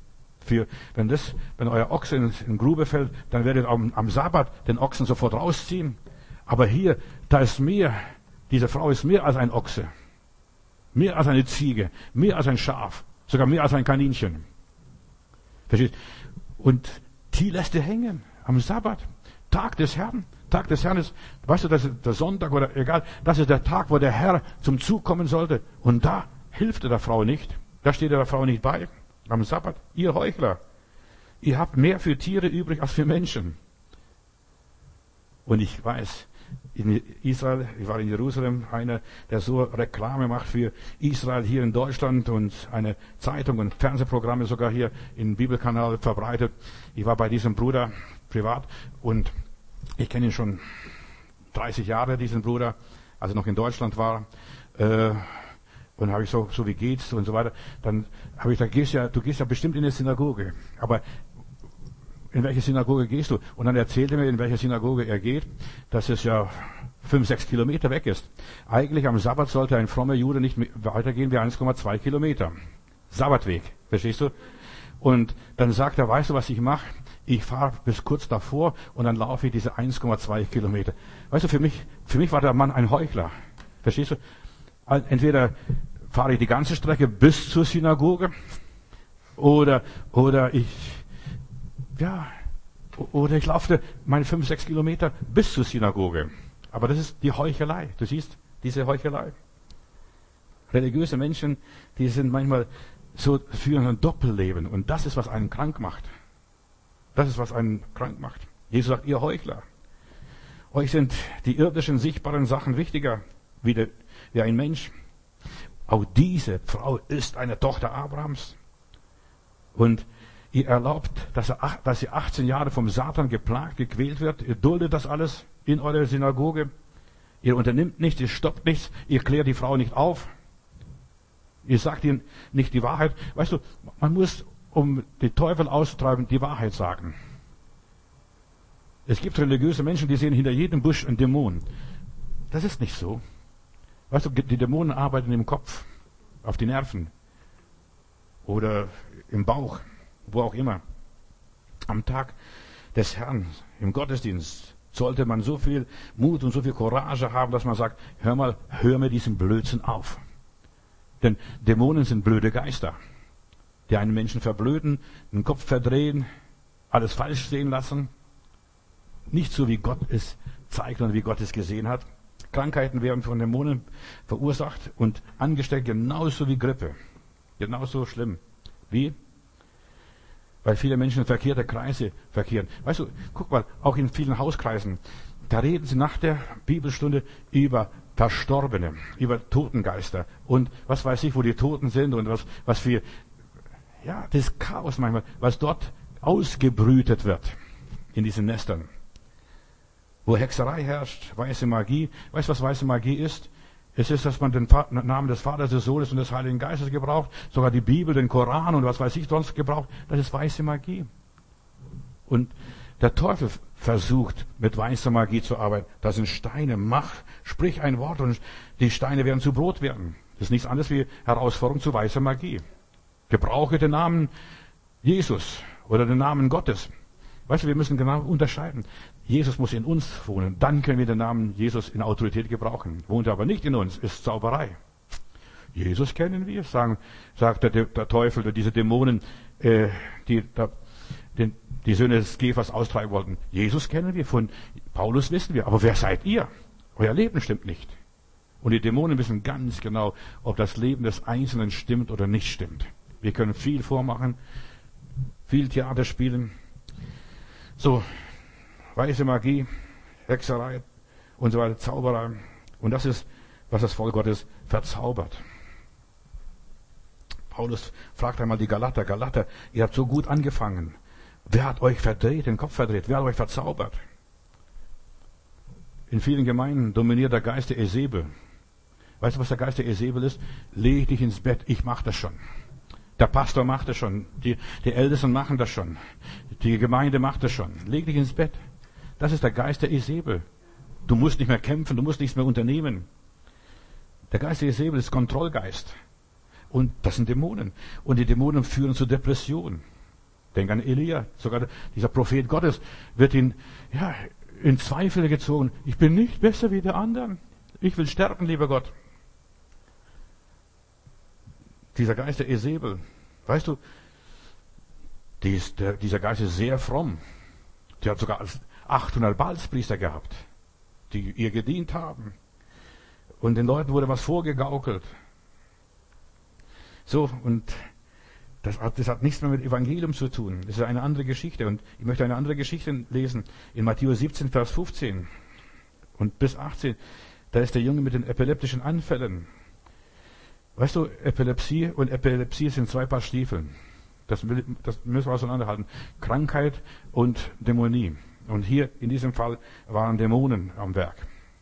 Wenn euer Ochse in Grube fällt, dann werdet ihr am Sabbat den Ochsen sofort rausziehen. Aber hier, da ist mehr. Diese Frau ist mehr als ein Ochse. Mehr als eine Ziege. Mehr als ein Schaf. Sogar mehr als ein Kaninchen. Versteht? Und die lässt ihr hängen. Am Sabbat. Tag des Herrn. Tag des Herrn ist, weißt du, das ist der Sonntag oder egal, das ist der Tag, wo der Herr zum Zug kommen sollte. Und da hilft er der Frau nicht. Da steht er der Frau nicht bei. Am Sabbat. Ihr Heuchler. Ihr habt mehr für Tiere übrig als für Menschen. Und ich weiß, in Israel, ich war in Jerusalem, einer, der so Reklame macht für Israel hier in Deutschland und eine Zeitung und Fernsehprogramme sogar hier im Bibelkanal verbreitet. Ich war bei diesem Bruder privat und ich kenne ihn schon 30 Jahre, diesen Bruder, als er noch in Deutschland war. Und habe ich so wie geht's und so weiter. Dann habe ich gesagt, du gehst ja bestimmt in eine Synagoge. Aber in welche Synagoge gehst du? Und dann erzählte er mir, in welche Synagoge er geht, dass es ja 5-6 Kilometer weg ist. Eigentlich am Sabbat sollte ein frommer Jude nicht weitergehen wie 1,2 Kilometer. Sabbatweg, verstehst du? Und dann sagt er, weißt du, was ich mache? Ich fahre bis kurz davor und dann laufe ich diese 1,2 Kilometer. Weißt du, für mich war der Mann ein Heuchler. Verstehst du? Entweder fahre ich die ganze Strecke bis zur Synagoge oder ich laufe meine 5-6 Kilometer bis zur Synagoge. Aber das ist die Heuchelei. Du siehst diese Heuchelei. Religiöse Menschen, die sind manchmal so führen ein Doppelleben. Und das ist, was einen krank macht. Das ist, was einen krank macht. Jesus sagt, ihr Heuchler. Euch sind die irdischen, sichtbaren Sachen wichtiger wie ein Mensch. Auch diese Frau ist eine Tochter Abrahams. Und ihr erlaubt, dass sie 18 Jahre vom Satan geplagt, gequält wird. Ihr duldet das alles in eurer Synagoge. Ihr unternimmt nichts, ihr stoppt nichts, ihr klärt die Frau nicht auf. Ihr sagt ihnen nicht die Wahrheit. Weißt du, man muss, um den Teufel auszutreiben, die Wahrheit sagen. Es gibt religiöse Menschen, die sehen hinter jedem Busch einen Dämon. Das ist nicht so. Weißt du, die Dämonen arbeiten im Kopf, auf die Nerven oder im Bauch, wo auch immer. Am Tag des Herrn, im Gottesdienst, sollte man so viel Mut und so viel Courage haben, dass man sagt, hör mir diesen Blödsinn auf. Denn Dämonen sind blöde Geister, die einen Menschen verblöden, den Kopf verdrehen, alles falsch sehen lassen. Nicht so, wie Gott es zeigt und wie Gott es gesehen hat. Krankheiten werden von Dämonen verursacht und angesteckt, genauso wie Grippe. Genauso schlimm. Wie? Weil viele Menschen in verkehrte Kreise verkehren. Weißt du, guck mal, auch in vielen Hauskreisen, da reden sie nach der Bibelstunde über Verstorbene, über Totengeister und was weiß ich, wo die Toten sind und was für, ja, das Chaos manchmal, was dort ausgebrütet wird in diesen Nestern. Wo Hexerei herrscht, weiße Magie. Weißt du, was weiße Magie ist? Es ist, dass man den Namen des Vaters, des Sohnes und des Heiligen Geistes gebraucht, sogar die Bibel, den Koran und was weiß ich sonst gebraucht. Das ist weiße Magie. Und der Teufel versucht, mit weißer Magie zu arbeiten. Das sind Steine. Sprich ein Wort und die Steine werden zu Brot werden. Das ist nichts anderes wie Herausforderung zu weißer Magie. Gebrauche den Namen Jesus oder den Namen Gottes. Weißt du, wir müssen genau unterscheiden. Jesus muss in uns wohnen. Dann können wir den Namen Jesus in Autorität gebrauchen. Wohnt er aber nicht in uns, ist Zauberei. Jesus kennen wir, sagt der Teufel oder diese Dämonen, die Söhne des Käfers austreiben wollten. Jesus kennen wir, von Paulus wissen wir. Aber wer seid ihr? Euer Leben stimmt nicht. Und die Dämonen wissen ganz genau, ob das Leben des Einzelnen stimmt oder nicht stimmt. Wir können viel vormachen, viel Theater spielen. So, weiße Magie, Hexerei und so weiter, Zauberei. Und das ist, was das Volk Gottes verzaubert. Paulus fragt einmal die Galater, ihr habt so gut angefangen. Wer hat euch verdreht, den Kopf verdreht? Wer hat euch verzaubert? In vielen Gemeinden dominiert der Geist der Esebel. Weißt du, was der Geist der Esebel ist? Leg dich ins Bett, ich mach das schon. Der Pastor macht das schon. Die Ältesten machen das schon. Die Gemeinde macht das schon. Leg dich ins Bett. Das ist der Geist der Esebel. Du musst nicht mehr kämpfen, du musst nichts mehr unternehmen. Der Geist der Esebel ist Kontrollgeist. Und das sind Dämonen. Und die Dämonen führen zu Depression. Denk an Elia. Sogar dieser Prophet Gottes wird in Zweifel gezogen. Ich bin nicht besser wie der anderen. Ich will sterben, lieber Gott. Dieser Geist der Esebel, weißt du, dieser Geist ist sehr fromm. Der hat sogar 800 Baalspriester gehabt, die ihr gedient haben. Und den Leuten wurde was vorgegaukelt. So, und das hat nichts mehr mit Evangelium zu tun. Das ist eine andere Geschichte. Und ich möchte eine andere Geschichte lesen. In Matthäus 17, Vers 15 und bis 18. Da ist der Junge mit den epileptischen Anfällen. Weißt du, Epilepsie und Epilepsie sind zwei Paar Stiefeln. Das müssen wir auseinanderhalten. Krankheit und Dämonie. Und hier in diesem Fall waren Dämonen am Werk.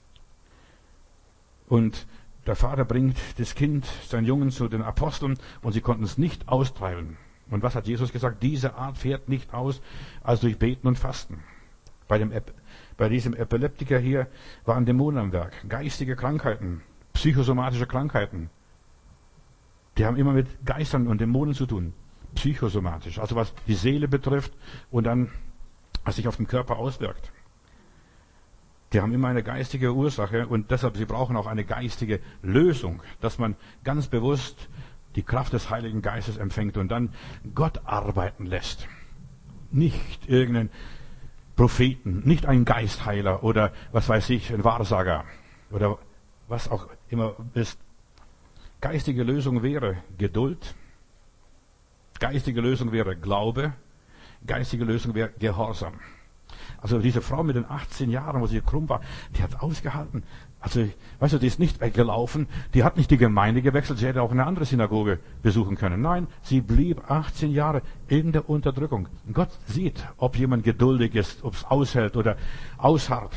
Und der Vater bringt das Kind, seinen Jungen, zu den Aposteln und sie konnten es nicht austreiben. Und was hat Jesus gesagt? Diese Art fährt nicht aus, als durch Beten und Fasten. Bei diesem Epileptiker hier waren Dämonen am Werk. Geistige Krankheiten, psychosomatische Krankheiten. Die haben immer mit Geistern und Dämonen zu tun. Psychosomatisch. Also was die Seele betrifft und dann, was sich auf den Körper auswirkt. Die haben immer eine geistige Ursache und deshalb, sie brauchen auch eine geistige Lösung, dass man ganz bewusst die Kraft des Heiligen Geistes empfängt und dann Gott arbeiten lässt. Nicht irgendeinen Propheten, nicht einen Geistheiler oder was weiß ich, ein Wahrsager oder was auch immer ist. Geistige Lösung wäre Geduld, geistige Lösung wäre Glaube, geistige Lösung wäre Gehorsam. Also diese Frau mit den 18 Jahren, wo sie krumm war, die hat ausgehalten. Also, weißt du, die ist nicht weggelaufen, die hat nicht die Gemeinde gewechselt, sie hätte auch eine andere Synagoge besuchen können. Nein, sie blieb 18 Jahre in der Unterdrückung. Gott sieht, ob jemand geduldig ist, ob es aushält oder ausharrt.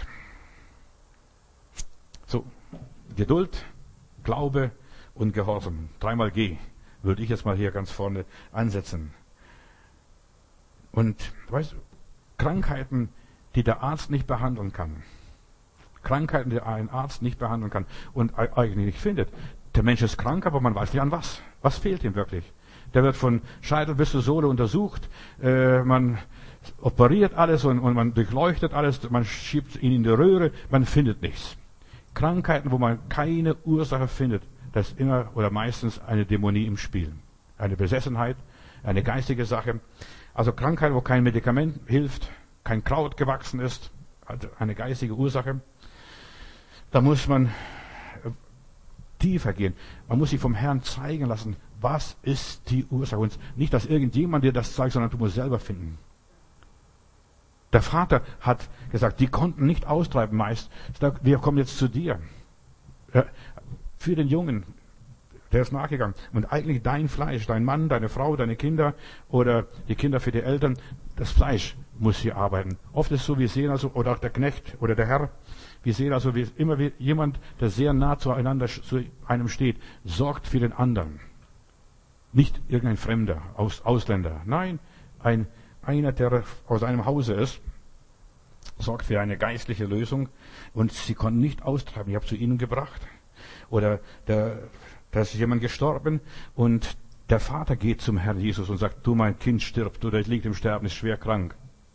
So, Geduld, Glaube und Gehorsam. 3-mal G würde ich jetzt mal hier ganz vorne ansetzen. Und, weißt du, Krankheiten, die der Arzt nicht behandeln kann. Krankheiten, die ein Arzt nicht behandeln kann und eigentlich nicht findet. Der Mensch ist krank, aber man weiß nicht an was. Was fehlt ihm wirklich? Der wird von Scheitel bis zur Sohle untersucht. Man operiert alles und man durchleuchtet alles. Man schiebt ihn in die Röhre. Man findet nichts. Krankheiten, wo man keine Ursache findet, das ist immer oder meistens eine Dämonie im Spiel. Eine Besessenheit, eine geistige Sache. Also Krankheit, wo kein Medikament hilft, kein Kraut gewachsen ist, also eine geistige Ursache. Da muss man tiefer gehen. Man muss sich vom Herrn zeigen lassen, was ist die Ursache. Und nicht, dass irgendjemand dir das zeigt, sondern du musst selber finden. Der Vater hat gesagt, die konnten nicht austreiben meist. Wir kommen jetzt zu dir. Für den Jungen, der ist nachgegangen. Und eigentlich dein Fleisch, dein Mann, deine Frau, deine Kinder oder die Kinder für die Eltern, das Fleisch muss hier arbeiten. Oft ist es so, wir sehen also, oder auch der Knecht oder der Herr, wir sehen also immer wie jemand, der sehr nah zueinander zu einem steht, sorgt für den anderen. Nicht irgendein Fremder, Ausländer. Nein, einer, der aus einem Hause ist. sorgt für eine geistliche Lösung und sie konnten nicht austreiben. Ich habe zu ihnen gebracht. Oder da ist jemand gestorben und der Vater geht zum Herrn Jesus und sagt, du, mein Kind stirbt oder es liegt im Sterben, ist schwer krank.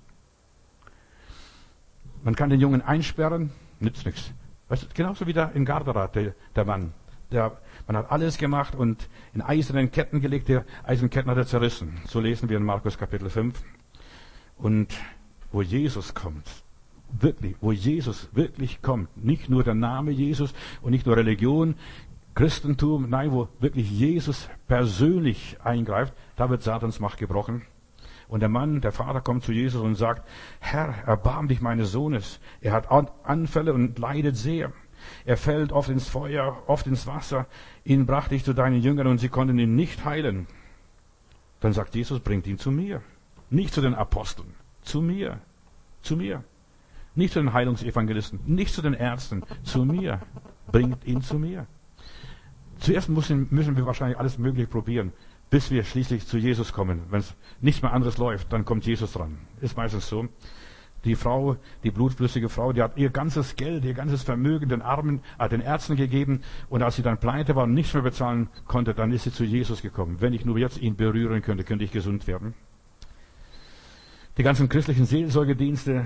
Man kann den Jungen einsperren, nützt nichts. Weißt du, genauso wie der in Garderath, der Mann. Man hat alles gemacht und in eisernen Ketten gelegt, die eisernen Ketten hat er zerrissen. So lesen wir in Markus Kapitel 5. Und wo Jesus kommt, wirklich, wo Jesus wirklich kommt, nicht nur der Name Jesus und nicht nur Religion, Christentum, nein, wo wirklich Jesus persönlich eingreift, da wird Satans Macht gebrochen. Und der Vater kommt zu Jesus und sagt, Herr, erbarm dich meines Sohnes. Er hat Anfälle und leidet sehr. Er fällt oft ins Feuer, oft ins Wasser. Ihn brachte ich zu deinen Jüngern und sie konnten ihn nicht heilen. Dann sagt Jesus, bringt ihn zu mir. Nicht zu den Aposteln, zu mir. Zu mir. Nicht zu den Heilungsevangelisten, nicht zu den Ärzten, zu mir. Bringt ihn zu mir. Zuerst müssen wir wahrscheinlich alles Mögliche probieren, bis wir schließlich zu Jesus kommen. Wenn es nichts mehr anderes läuft, dann kommt Jesus dran. Ist meistens so. Die Frau, die blutflüssige Frau, die hat ihr ganzes Geld, ihr ganzes Vermögen den Ärzten gegeben. Und als sie dann pleite war und nichts mehr bezahlen konnte, dann ist sie zu Jesus gekommen. Wenn ich nur jetzt ihn berühren könnte, könnte ich gesund werden. Die ganzen christlichen Seelsorgedienste,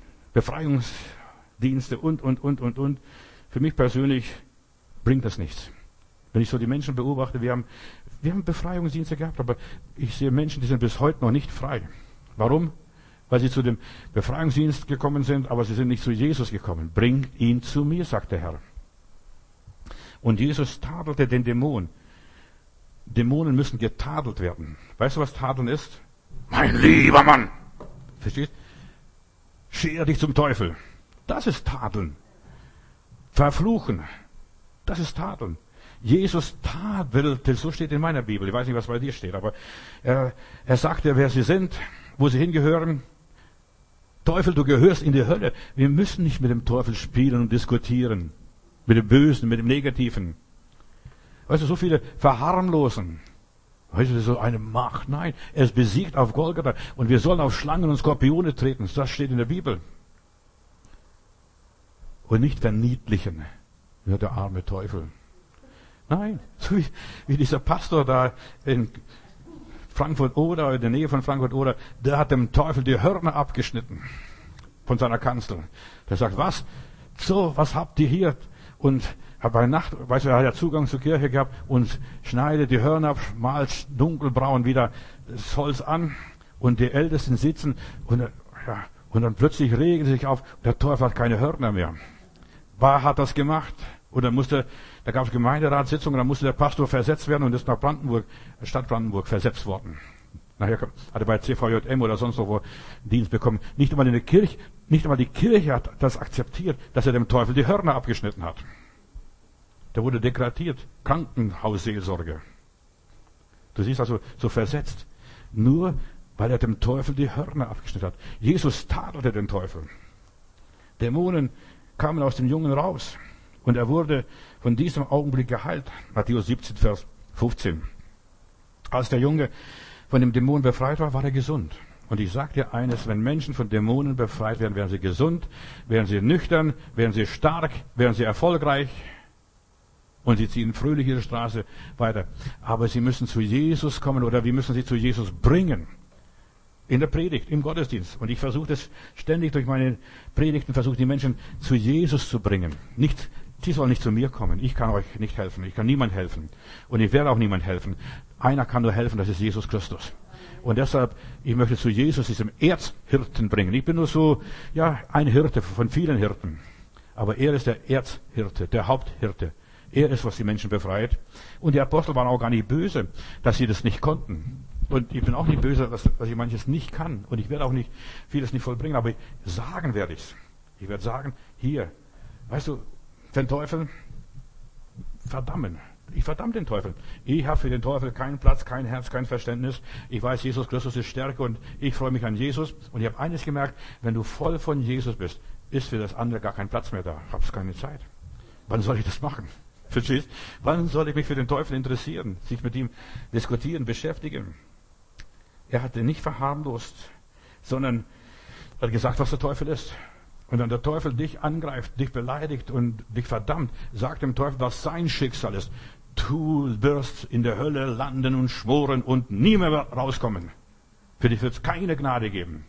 Befreiungsdienste und. Für mich persönlich bringt das nichts. Wenn ich so die Menschen beobachte, wir haben Befreiungsdienste gehabt, aber ich sehe Menschen, die sind bis heute noch nicht frei. Warum? Weil sie zu dem Befreiungsdienst gekommen sind, aber sie sind nicht zu Jesus gekommen. Bringt ihn zu mir, sagt der Herr. Und Jesus tadelte den Dämon. Dämonen müssen getadelt werden. Weißt du, was Tadeln ist? Mein lieber Mann! Verstehst? Scher dich zum Teufel. Das ist Tadeln. Verfluchen. Das ist Tadeln. Jesus tadelte, so steht in meiner Bibel, ich weiß nicht, was bei dir steht, aber er sagte, wer sie sind, wo sie hingehören. Teufel, du gehörst in die Hölle. Wir müssen nicht mit dem Teufel spielen und diskutieren. Mit dem Bösen, mit dem Negativen. Weißt du, so viele verharmlosen. Weißt du, so eine Macht. Nein, er ist besiegt auf Golgatha. Und wir sollen auf Schlangen und Skorpione treten. Das steht in der Bibel. Und nicht verniedlichen. Ja, der arme Teufel. Nein, so wie dieser Pastor da in Frankfurt-Oder, in der Nähe von Frankfurt-Oder, der hat dem Teufel die Hörner abgeschnitten von seiner Kanzel. Der sagt, was? So, was habt ihr hier? Und bei Nacht, weißt du, er hat ja Zugang zur Kirche gehabt und schneidet die Hörner ab, malt dunkelbraun wieder das Holz an und die Ältesten sitzen und dann plötzlich regen sie sich auf, der Teufel hat keine Hörner mehr. Wer hat das gemacht? Und dann da gab es Gemeinderatssitzungen, dann musste der Pastor versetzt werden und ist nach Stadt Brandenburg versetzt worden. Nachher hat er bei CVJM oder sonst wo Dienst bekommen. Nicht einmal die Kirche hat das akzeptiert, dass er dem Teufel die Hörner abgeschnitten hat. Der wurde degradiert. Krankenhausseelsorge. Du siehst also, so versetzt. Nur, weil er dem Teufel die Hörner abgeschnitten hat. Jesus tadelte den Teufel. Dämonen kamen aus dem Jungen raus. Und er wurde von diesem Augenblick geheilt. Matthäus 17, Vers 15. Als der Junge von dem Dämon befreit war, war er gesund. Und ich sage dir eines, wenn Menschen von Dämonen befreit werden, werden sie gesund, werden sie nüchtern, werden sie stark, werden sie erfolgreich. Und sie ziehen fröhlich ihre Straße weiter. Aber sie müssen zu Jesus kommen oder wir müssen sie zu Jesus bringen. In der Predigt, im Gottesdienst. Und ich versuche das ständig durch meine Predigten, versuche die Menschen zu Jesus zu bringen. Sie sollen nicht zu mir kommen. Ich kann euch nicht helfen. Ich kann niemand helfen. Und ich werde auch niemand helfen. Einer kann nur helfen, das ist Jesus Christus. Und deshalb, ich möchte zu Jesus, diesem Erzhirten bringen. Ich bin nur so, ein Hirte von vielen Hirten. Aber er ist der Erzhirte, der Haupthirte. Er ist, was die Menschen befreit. Und die Apostel waren auch gar nicht böse, dass sie das nicht konnten. Und ich bin auch nicht böse, dass ich manches nicht kann. Und ich werde auch nicht vieles nicht vollbringen. Aber sagen werde ich's. Ich werde sagen, hier, weißt du, den Teufel verdammen. Ich verdamme den Teufel. Ich habe für den Teufel keinen Platz, kein Herz, kein Verständnis. Ich weiß, Jesus Christus ist Stärke und ich freue mich an Jesus. Und ich habe eines gemerkt, wenn du voll von Jesus bist, ist für das andere gar kein Platz mehr da. Ich habe keine Zeit. Wann soll ich das machen? Verstehst? Wann soll ich mich für den Teufel interessieren, sich mit ihm diskutieren, beschäftigen? Er hat ihn nicht verharmlost, sondern hat gesagt, was der Teufel ist. Und wenn der Teufel dich angreift, dich beleidigt und dich verdammt, sagt dem Teufel, was sein Schicksal ist. Du wirst in der Hölle landen und schmoren und nie mehr rauskommen. Für dich wird es keine Gnade geben.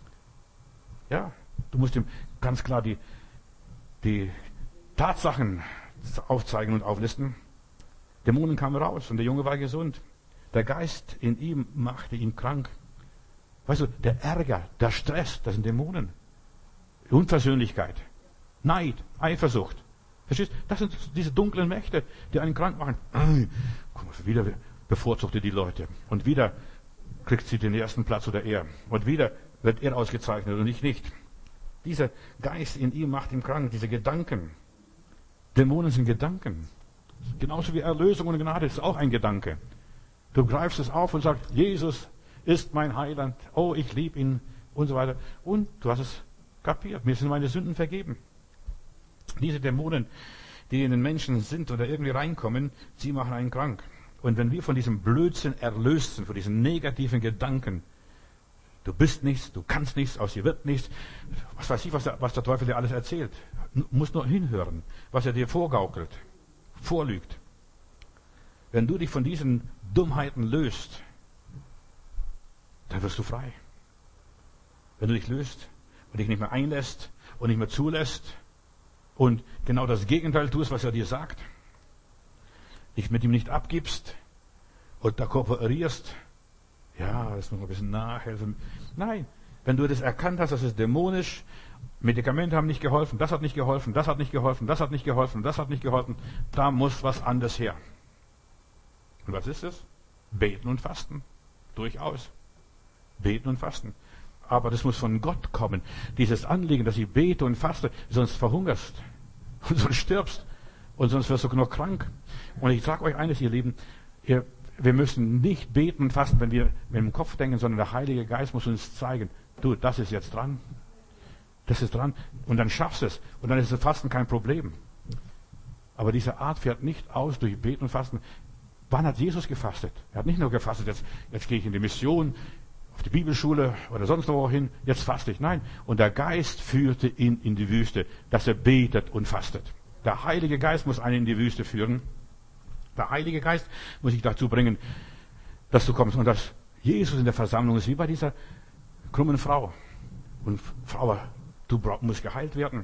Ja, du musst ihm ganz klar die Tatsachen aufzeigen und auflisten. Dämonen kamen raus und der Junge war gesund. Der Geist in ihm machte ihn krank. Weißt du, der Ärger, der Stress, das sind Dämonen. Unversöhnlichkeit, Neid, Eifersucht. Verstehst du? Das sind diese dunklen Mächte, die einen krank machen. Guck mal, wieder bevorzugt er die Leute. Und wieder kriegt sie den ersten Platz oder er. Und wieder wird er ausgezeichnet und ich nicht. Dieser Geist in ihm macht ihn krank, diese Gedanken. Dämonen sind Gedanken. Genauso wie Erlösung und Gnade ist auch ein Gedanke. Du greifst es auf und sagst, Jesus ist mein Heiland. Oh, ich liebe ihn und so weiter. Und du hast es kapiert. Mir sind meine Sünden vergeben. Diese Dämonen, die in den Menschen sind oder irgendwie reinkommen, sie machen einen krank. Und wenn wir von diesem Blödsinn erlöst sind, von diesen negativen Gedanken, du bist nichts, du kannst nichts, aus dir wird nichts, was weiß ich, was der Teufel dir alles erzählt. Du musst nur hinhören, was er dir vorgaukelt, vorlügt. Wenn du dich von diesen Dummheiten löst, dann wirst du frei. Wenn du dich löst und dich nicht mehr einlässt und nicht mehr zulässt und genau das Gegenteil tust, was er dir sagt, dich mit ihm nicht abgibst und da kooperierst, ja, das muss man ein bisschen nachhelfen. Nein, wenn du das erkannt hast, das ist dämonisch, Medikamente haben nicht geholfen, das hat nicht geholfen, das hat nicht geholfen, das hat nicht geholfen, das hat nicht geholfen, da muss was anderes her. Und was ist es? Beten und Fasten. Durchaus. Beten und Fasten. Aber das muss von Gott kommen. Dieses Anliegen, dass ich bete und faste, sonst verhungerst. Und sonst stirbst. Und sonst wirst du noch krank. Und ich sage euch eines, ihr Lieben, wir müssen nicht beten und fasten, wenn wir mit dem Kopf denken, sondern der Heilige Geist muss uns zeigen, du, das ist jetzt dran. Das ist dran. Und dann schaffst du es. Und dann ist das Fasten kein Problem. Aber diese Art fährt nicht aus durch Beten und Fasten. Wann hat Jesus gefastet? Er hat nicht nur gefastet, jetzt gehe ich in die Mission, auf die Bibelschule oder sonst wo hin, jetzt faste ich. Nein. Und der Geist führte ihn in die Wüste, dass er betet und fastet. Der Heilige Geist muss einen in die Wüste führen. Der Heilige Geist muss dich dazu bringen, dass du kommst. Und dass Jesus in der Versammlung ist, wie bei dieser krummen Frau. Und Frau, du musst geheilt werden.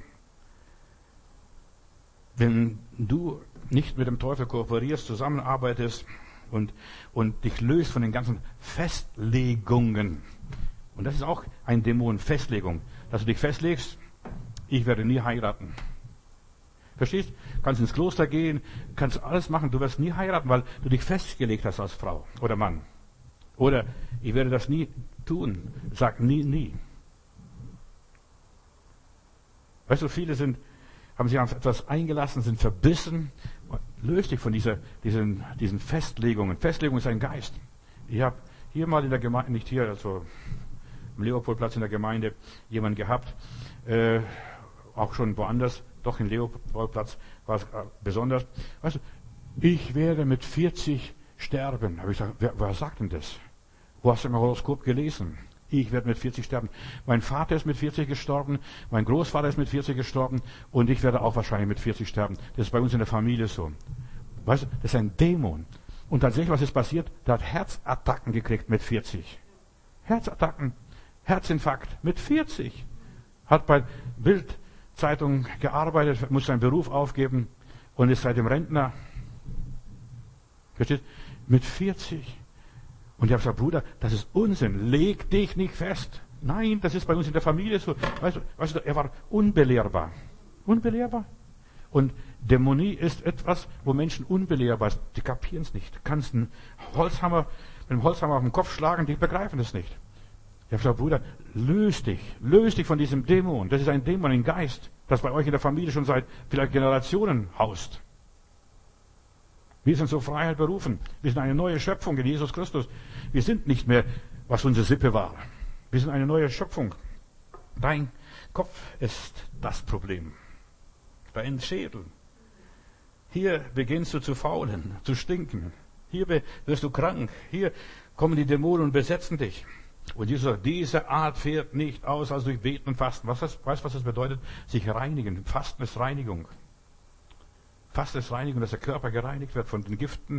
Wenn du nicht mit dem Teufel kooperierst, zusammenarbeitest und dich löst von den ganzen Festlegungen. Und das ist auch ein Dämon, Festlegung. Dass du dich festlegst, ich werde nie heiraten. Verstehst? Kannst ins Kloster gehen, kannst alles machen, du wirst nie heiraten, weil du dich festgelegt hast als Frau oder Mann. Oder ich werde das nie tun. Sag nie, nie. Weißt du, viele haben sich auf etwas eingelassen, sind verbissen. Löst dich von diesen Festlegungen. Festlegung ist ein Geist. Ich habe hier mal in der Gemeinde, nicht hier, also am Leopoldplatz in der Gemeinde, jemanden gehabt, auch schon woanders, doch in Leopoldplatz war es besonders. Weißt du, ich werde mit 40 sterben. Habe ich gesagt, wer sagt denn das? Wo hast du im Horoskop gelesen? Ich werde mit 40 sterben. Mein Vater ist mit 40 gestorben, mein Großvater ist mit 40 gestorben und ich werde auch wahrscheinlich mit 40 sterben. Das ist bei uns in der Familie so. Weißt du, das ist ein Dämon. Und tatsächlich, was ist passiert? Der hat Herzattacken gekriegt mit 40. Herzattacken, Herzinfarkt mit 40. Hat bei Bildzeitung gearbeitet, muss seinen Beruf aufgeben und ist seitdem Rentner. Versteht? Mit 40. Und ich habe gesagt, Bruder, das ist Unsinn. Leg dich nicht fest. Nein, das ist bei uns in der Familie so. Weißt du, er war unbelehrbar. Unbelehrbar. Und Dämonie ist etwas, wo Menschen unbelehrbar sind. Die kapieren es nicht. Du kannst mit dem Holzhammer auf den Kopf schlagen, die begreifen es nicht. Ich habe gesagt, Bruder, löst dich von diesem Dämon. Das ist ein Dämon, ein Geist, das bei euch in der Familie schon seit vielleicht Generationen haust. Wir sind zur Freiheit berufen. Wir sind eine neue Schöpfung in Jesus Christus. Wir sind nicht mehr, was unsere Sippe war. Wir sind eine neue Schöpfung. Dein Kopf ist das Problem. Dein Schädel. Hier beginnst du zu faulen, zu stinken. Hier wirst du krank. Hier kommen die Dämonen und besetzen dich. Und Jesus sagt, diese Art fährt nicht aus als durch Beten und Fasten. Weißt du, was das bedeutet? Sich reinigen. Fasten ist Reinigung. Fasten ist Reinigung, dass der Körper gereinigt wird von den Giften.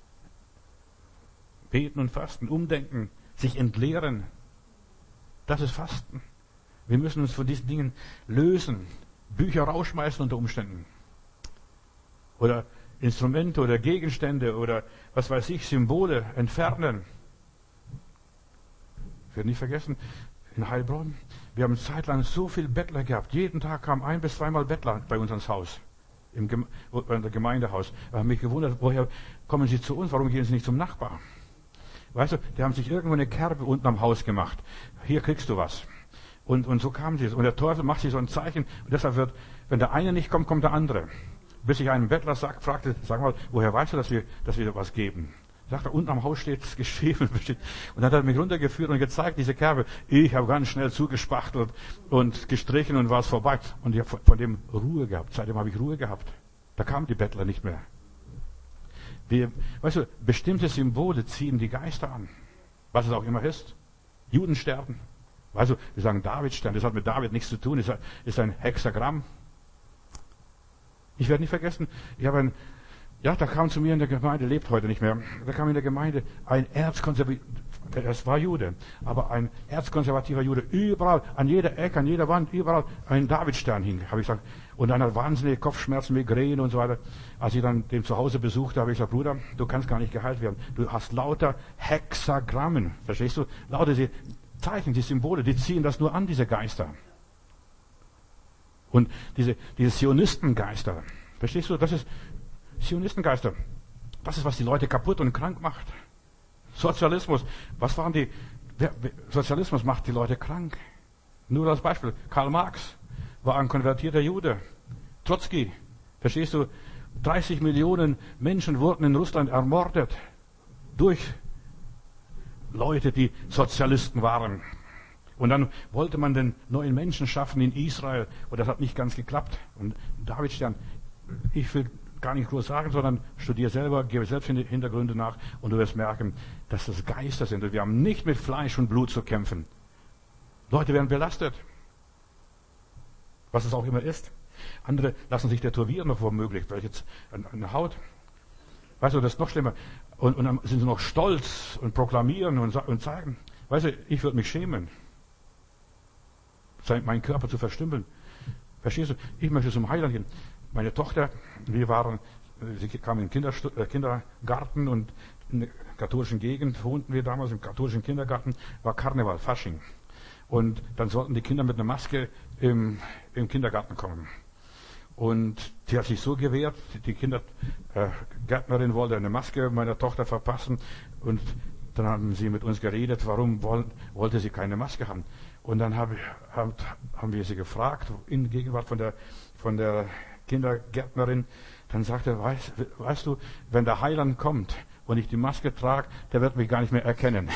Beten und Fasten, umdenken, sich entleeren. Das ist Fasten. Wir müssen uns von diesen Dingen lösen. Bücher rausschmeißen unter Umständen. Oder Instrumente oder Gegenstände oder was weiß ich, Symbole entfernen. Ich werde nicht vergessen, in Heilbronn, wir haben zeitlang so viele Bettler gehabt. Jeden Tag kamen 1 bis 2 Mal Bettler bei uns ans Haus. Im Gemeindehaus. Ich habe mich gewundert, woher kommen sie zu uns? Warum gehen sie nicht zum Nachbar? Weißt du, die haben sich irgendwo eine Kerbe unten am Haus gemacht. Hier kriegst du was. Und so kamen sie. Und der Teufel macht sich so ein Zeichen. Und deshalb wird, wenn der eine nicht kommt, kommt der andere. Bis ich einen Bettler fragte, sag mal, woher weißt du, dass wir was geben? Sagt er, unten am Haus steht es geschrieben. Und dann hat er mich runtergeführt und gezeigt, diese Kerbe. Ich habe ganz schnell zugespachtelt und gestrichen und war es vorbei. Und ich habe von dem Ruhe gehabt. Seitdem habe ich Ruhe gehabt. Da kamen die Bettler nicht mehr. Weißt du, bestimmte Symbole ziehen die Geister an. Was es auch immer ist. Judenstern. Weißt du, wir sagen Davidstern. Das hat mit David nichts zu tun. Ist ein Hexagramm. Ich werde nicht vergessen, da kam zu mir in der Gemeinde, lebt heute nicht mehr, da kam in der Gemeinde ein das war Jude, aber ein erzkonservativer Jude, überall, an jeder Ecke, an jeder Wand, überall ein Davidstern hing, habe ich gesagt. Und dann hat wahnsinnige Kopfschmerzen, Migräne und so weiter. Als ich dann den zu Hause besuchte, habe ich gesagt, Bruder, du kannst gar nicht geheilt werden. Du hast lauter Hexagrammen, verstehst du? Lauter die Zeichen, die Symbole, die ziehen das nur an, diese Geister. Und diese Zionistengeister, verstehst du, das ist Zionistengeister. Das ist, was die Leute kaputt und krank macht. Sozialismus, Sozialismus macht die Leute krank. Nur als Beispiel, Karl Marx war ein konvertierter Jude. Trotzki, verstehst du, 30 Millionen Menschen wurden in Russland ermordet durch Leute, die Sozialisten waren. Und dann wollte man den neuen Menschen schaffen in Israel. Und das hat nicht ganz geklappt. Und Davidstern, ich will gar nicht groß sagen, sondern studiere selber, gebe selbst Hintergründe nach und du wirst merken, dass das Geister sind. Und wir haben nicht mit Fleisch und Blut zu kämpfen. Leute werden belastet. Was es auch immer ist. Andere lassen sich tätowieren, noch womöglich, vielleicht eine Haut. Weißt du, das ist noch schlimmer. Und dann sind sie noch stolz und proklamieren und zeigen. Weißt du, ich würde mich schämen, meinen Körper zu verstümmeln. Verstehst du? Ich möchte zum Heiland gehen. Meine Tochter, sie kam in den Kindergarten und in der katholischen Gegend wohnten wir damals, im katholischen Kindergarten war Karneval, Fasching. Und dann sollten die Kinder mit einer Maske im Kindergarten kommen. Und sie hat sich so gewehrt, die Gärtnerin wollte eine Maske meiner Tochter verpassen und dann haben sie mit uns geredet, warum wollte sie keine Maske haben. Und dann haben wir sie gefragt, in Gegenwart von der Kindergärtnerin, dann sagte er, weißt du, wenn der Heiland kommt und ich die Maske trage, der wird mich gar nicht mehr erkennen.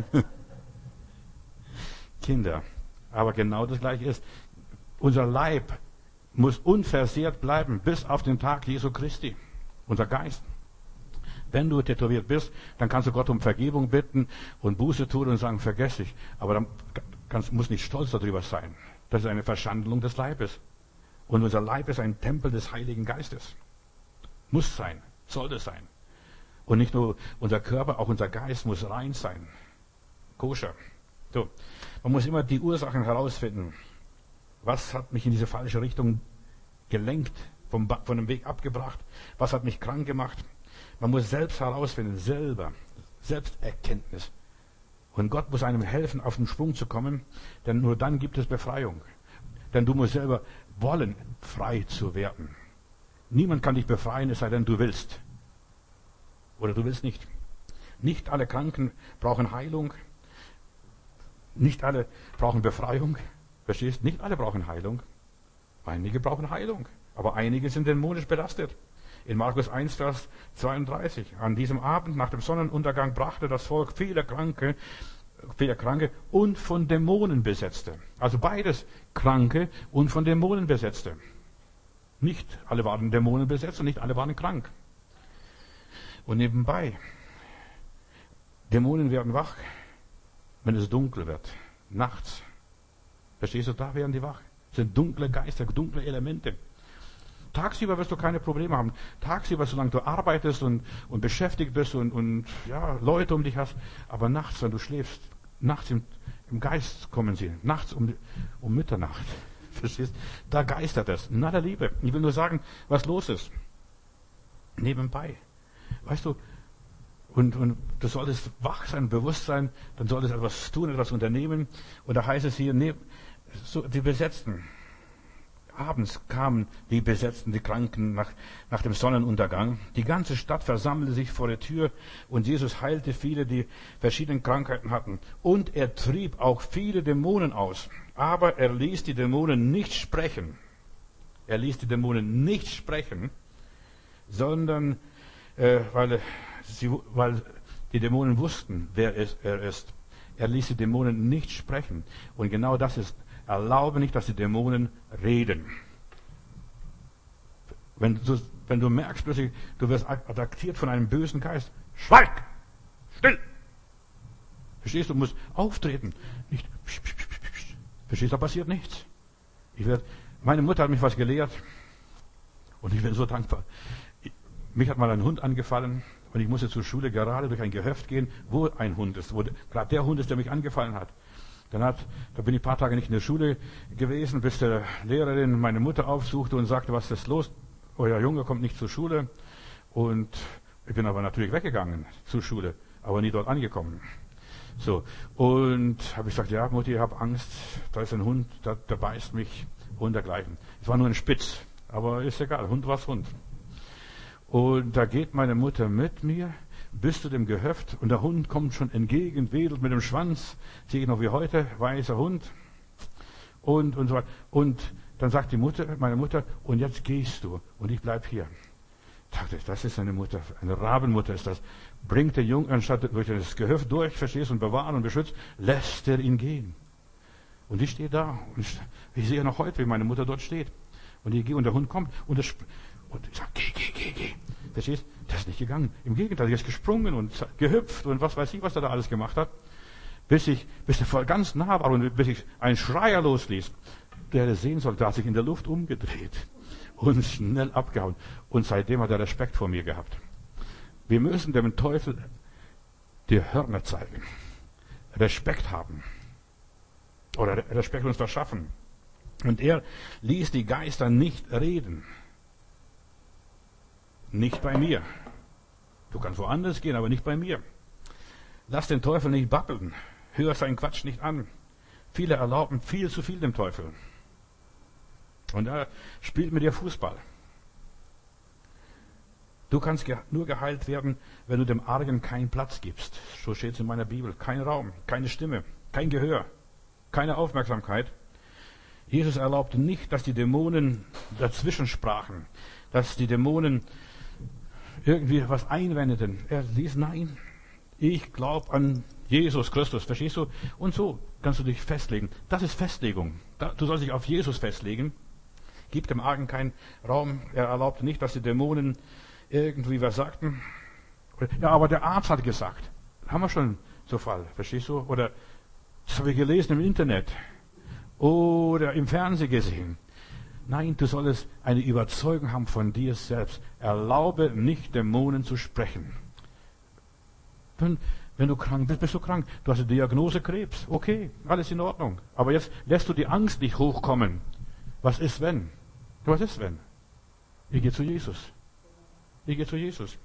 Kinder. Aber genau das Gleiche ist, unser Leib muss unversehrt bleiben, bis auf den Tag Jesu Christi. Unser Geist. Wenn du tätowiert bist, dann kannst du Gott um Vergebung bitten und Buße tun und sagen, vergess dich. Aber dann musst nicht stolz darüber sein. Das ist eine Verschandlung des Leibes. Und unser Leib ist ein Tempel des Heiligen Geistes. Muss sein, soll es sein. Und nicht nur unser Körper, auch unser Geist muss rein sein. Koscher. So. Man muss immer die Ursachen herausfinden. Was hat mich in diese falsche Richtung gelenkt, von dem Weg abgebracht? Was hat mich krank gemacht? Man muss selbst herausfinden, Selbsterkenntnis. Und Gott muss einem helfen, auf den Sprung zu kommen, denn nur dann gibt es Befreiung. Denn du musst selber wollen, frei zu werden. Niemand kann dich befreien, es sei denn, du willst. Oder du willst nicht. Nicht alle Kranken brauchen Heilung. Nicht alle brauchen Befreiung. Verstehst? Nicht alle brauchen Heilung. Einige brauchen Heilung. Aber einige sind dämonisch belastet. In Markus 1, Vers 32. An diesem Abend nach dem Sonnenuntergang brachte das Volk viele Kranke und von Dämonen besetzte. Also beides, Kranke und von Dämonen besetzte. Nicht alle waren Dämonen besetzt und nicht alle waren krank. Und nebenbei, Dämonen werden wach, wenn es dunkel wird, nachts. Verstehst du, da werden die wach. Das sind dunkle Geister, dunkle Elemente. Tagsüber wirst du keine Probleme haben. Tagsüber, solange du arbeitest und beschäftigt bist und Leute um dich hast. Aber nachts, wenn du schläfst, nachts im Geist kommen sie. Nachts um Mitternacht. Verstehst? Da geistert es. Na der Liebe. Ich will nur sagen, was los ist. Nebenbei. Weißt du, und du solltest wach sein, bewusst sein, dann solltest du etwas tun, etwas unternehmen. Und da heißt es hier, die Besetzten. Abends kamen die Besetzten, die Kranken nach dem Sonnenuntergang. Die ganze Stadt versammelte sich vor der Tür und Jesus heilte viele, die verschiedene Krankheiten hatten. Und er trieb auch viele Dämonen aus. Aber er ließ die Dämonen nicht sprechen. Er ließ die Dämonen nicht sprechen, sondern weil die Dämonen wussten, wer er ist. Er ließ die Dämonen nicht sprechen. Und genau das ist, erlaube nicht, dass die Dämonen reden. Wenn du merkst plötzlich, du wirst attackiert von einem bösen Geist, schweig! Still! Verstehst du? Du musst auftreten. Nicht, verstehst du, da passiert nichts. Meine Mutter hat mich was gelehrt und ich bin so dankbar. Mich hat mal ein Hund angefallen und ich musste zur Schule gerade durch ein Gehöft gehen, wo ein Hund ist, wo gerade der Hund ist, der mich angefallen hat. Da bin ich ein paar Tage nicht in der Schule gewesen, bis der Lehrerin meine Mutter aufsuchte und sagte, was ist los? Euer Junge kommt nicht zur Schule. Und ich bin aber natürlich weggegangen zur Schule, aber nie dort angekommen. So, und habe ich gesagt, ja Mutti, ich habe Angst, da ist ein Hund, der beißt mich und dergleichen. Es war nur ein Spitz, aber ist egal, Hund war's Hund. Und da geht meine Mutter mit mir bis zu dem Gehöft und der Hund kommt schon entgegen, wedelt mit dem Schwanz, sehe ich noch wie heute, weißer Hund und so weiter. Und dann sagt meine Mutter, und jetzt gehst du und ich bleib hier. Ich dachte, das ist eine Mutter, eine Rabenmutter ist das. Bringt den Jungen anstatt durch das Gehöft durch, verstehst, und bewahrt und beschützt, lässt er ihn gehen. Und ich stehe da und ich sehe noch heute, wie meine Mutter dort steht. Und ich gehe und der Hund kommt und ich sage, geh. Verstehst? Der ist nicht gegangen. Im Gegenteil, der ist gesprungen und gehüpft und was weiß ich, was er da alles gemacht hat. Bis er voll ganz nah war und bis ich einen Schreier losließ. Der das sehen sollte, hat sich in der Luft umgedreht und schnell abgehauen. Und seitdem hat er Respekt vor mir gehabt. Wir müssen dem Teufel die Hörner zeigen. Respekt haben. Oder Respekt uns verschaffen. Und er ließ die Geister nicht reden. Nicht bei mir. Du kannst woanders gehen, aber nicht bei mir. Lass den Teufel nicht babbeln. Hör seinen Quatsch nicht an. Viele erlauben viel zu viel dem Teufel. Und er spielt mit dir Fußball. Du kannst nur geheilt werden, wenn du dem Argen keinen Platz gibst. So steht es in meiner Bibel. Kein Raum, keine Stimme, kein Gehör, keine Aufmerksamkeit. Jesus erlaubte nicht, dass die Dämonen dazwischen sprachen, dass die Dämonen irgendwie was einwendeten. Er ließ, nein, ich glaube an Jesus Christus, verstehst du? Und so kannst du dich festlegen. Das ist Festlegung. Du sollst dich auf Jesus festlegen. Gib dem Argen keinen Raum. Er erlaubte nicht, dass die Dämonen irgendwie was sagten. Ja, aber der Arzt hat gesagt. Haben wir schon so Fall, verstehst du? Oder das habe ich gelesen im Internet. Oder im Fernsehen gesehen. Nein, du solltest eine Überzeugung haben von dir selbst. Erlaube nicht, Dämonen zu sprechen. Wenn du krank bist, bist du krank. Du hast eine Diagnose Krebs. Okay, alles in Ordnung. Aber jetzt lässt du die Angst nicht hochkommen. Was ist, wenn? Was ist, wenn? Ich gehe zu Jesus. Ich gehe zu Jesus.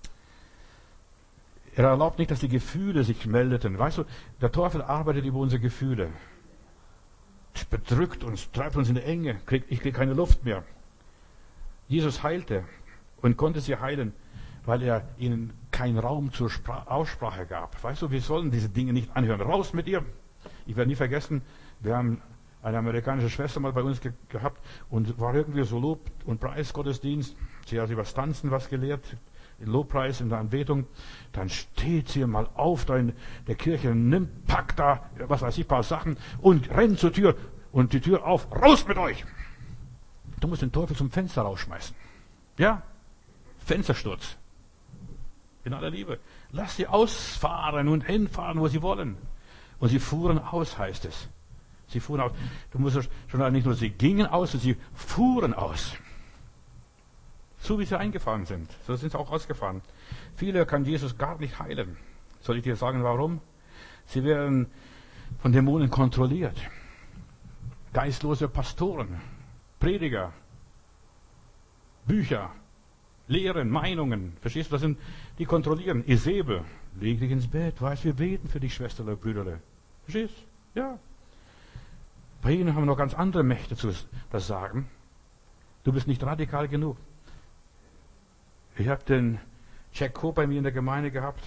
Er erlaubt nicht, dass die Gefühle sich meldeten. Weißt du, der Teufel arbeitet über unsere Gefühle. Es bedrückt uns, treibt uns in die Enge. Ich kriege keine Luft mehr. Jesus heilte und konnte sie heilen, weil er ihnen keinen Raum zur Aussprache gab. Weißt du, wir sollen diese Dinge nicht anhören. Raus mit ihr! Ich werde nie vergessen, wir haben eine amerikanische Schwester mal bei uns gehabt und war irgendwie so Lob- und Preisgottesdienst. Sie hat über das Tanzen was gelehrt, Lobpreis in der Anbetung. Dann steht sie mal auf da in der Kirche, packt da, was weiß ich, ein paar Sachen und rennt zur Tür und die Tür auf. Raus mit euch! Du musst den Teufel zum Fenster rausschmeißen. Ja? Fenstersturz. In aller Liebe. Lass sie ausfahren und hinfahren, wo sie wollen. Und sie fuhren aus, heißt es. Sie fuhren aus. Du musst schon nicht nur, sie gingen aus, sie fuhren aus. So wie sie eingefahren sind. So sind sie auch ausgefahren. Viele kann Jesus gar nicht heilen. Soll ich dir sagen, warum? Sie werden von Dämonen kontrolliert. Geistlose Pastoren, Prediger, Bücher, Lehren, Meinungen. Verstehst du? Das sind, die kontrollieren. Isabel, leg dich ins Bett, weißt, wir beten für dich, Schwester oder Brüder. Verstehst du? Ja. Bei ihnen haben noch ganz andere Mächte zu das sagen. Du bist nicht radikal genug. Ich habe den Jack Coe bei mir in der Gemeinde gehabt.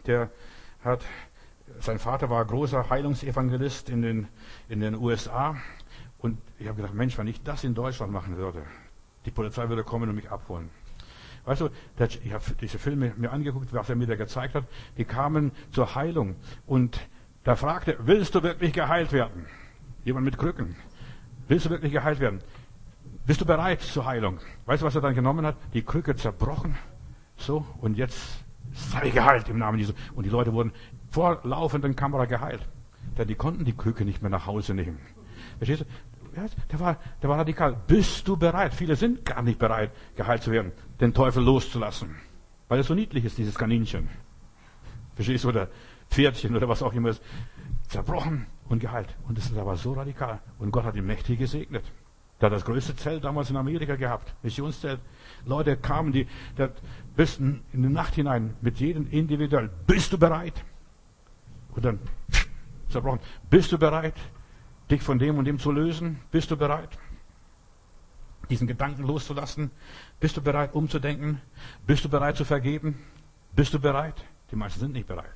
Sein Vater war großer Heilungsevangelist in den USA. Und ich habe gedacht, Mensch, wenn ich das in Deutschland machen würde, die Polizei würde kommen und mich abholen. Weißt du, ich habe diese Filme mir angeguckt, was er mir da gezeigt hat. Die kamen zur Heilung. Und da fragte, willst du wirklich geheilt werden? Jemand mit Krücken. Willst du wirklich geheilt werden? Bist du bereit zur Heilung? Weißt du, was er dann genommen hat? Die Krücke zerbrochen. So, und jetzt sei geheilt im Namen Jesu. Und die Leute wurden vor laufenden Kamera geheilt. Denn die konnten die Krücke nicht mehr nach Hause nehmen. Verstehst du? Ja, der war radikal. Bist du bereit? Viele sind gar nicht bereit, geheilt zu werden, den Teufel loszulassen. Weil es so niedlich ist, dieses Kaninchen. Verstehst du? Oder Pferdchen oder was auch immer ist. Zerbrochen und geheilt. Und das ist aber so radikal. Und Gott hat ihn mächtig gesegnet. Der hat das größte Zelt damals in Amerika gehabt. Missionszelt. Leute kamen, bis in die Nacht hinein, mit jedem individuell. Bist du bereit? Und dann zerbrochen. Bist du bereit, dich von dem und dem zu lösen? Bist du bereit, diesen Gedanken loszulassen? Bist du bereit, umzudenken? Bist du bereit zu vergeben? Bist du bereit? Die meisten sind nicht bereit.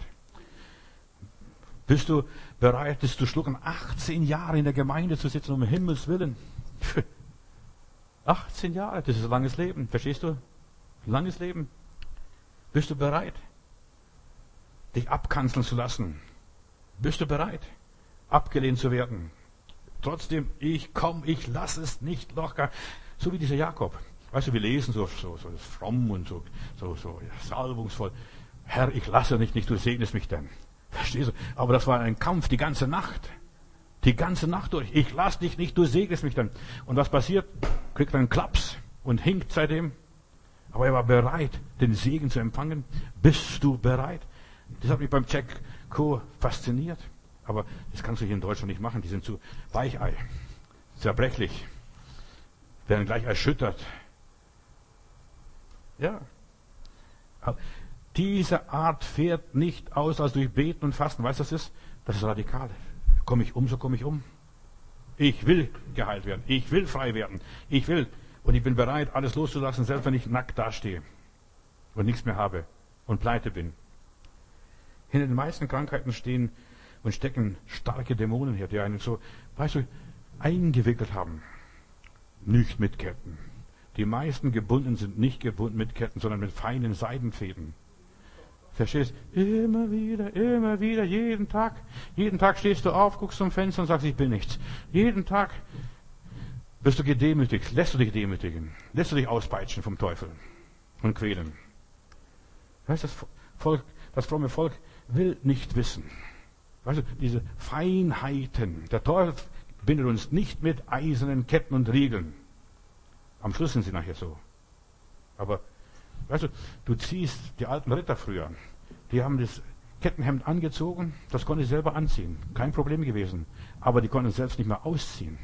Bist du bereit, das zu schlucken? 18 Jahre in der Gemeinde zu sitzen, um Himmels Willen. 18 Jahre, das ist ein langes Leben. Verstehst du? Langes Leben. Bist du bereit, dich abkanzeln zu lassen? Bist du bereit, abgelehnt zu werden? Trotzdem, ich lass es nicht locker. So wie dieser Jakob. Weißt du, wir lesen so fromm und so salbungsvoll. Herr, ich lasse dich nicht, du segnest mich denn. Verstehst du? Aber das war ein Kampf die ganze Nacht. Die ganze Nacht durch. Ich lass dich nicht, du segnest mich dann. Und was passiert? Kriegt einen Klaps und hinkt seitdem. Aber er war bereit, den Segen zu empfangen. Bist du bereit? Das hat mich beim Jack Coe fasziniert. Aber das kannst du hier in Deutschland nicht machen. Die sind zu Weichei. Zerbrechlich. Werden gleich erschüttert. Ja. Aber diese Art fährt nicht aus als durch Beten und Fasten. Weißt du, was das ist? Das ist radikal. Komme ich um, so komme ich um. Ich will geheilt werden. Ich will frei werden. Ich will. Und ich bin bereit, alles loszulassen, selbst wenn ich nackt dastehe und nichts mehr habe und pleite bin. Hinter den meisten Krankheiten stehen und stecken starke Dämonen her, die einen so, weißt du, eingewickelt haben. Nicht mit Ketten. Die meisten Gebundenen sind nicht gebunden mit Ketten, sondern mit feinen Seidenfäden. Verstehst? Immer wieder, jeden Tag. Jeden Tag stehst du auf, guckst zum Fenster und sagst, ich bin nichts. Jeden Tag bist du gedemütigt. Lässt du dich demütigen. Lässt du dich auspeitschen vom Teufel und quälen. Weißt du, das fromme Volk will nicht wissen. Weißt du, diese Feinheiten. Der Teufel bindet uns nicht mit eisernen Ketten und Riegeln. Am Schluss sind sie nachher so. Aber weißt du ziehst die alten Ritter früher, die haben das Kettenhemd angezogen, das konnte sie selber anziehen. Kein Problem gewesen. Aber die konnten es selbst nicht mehr ausziehen.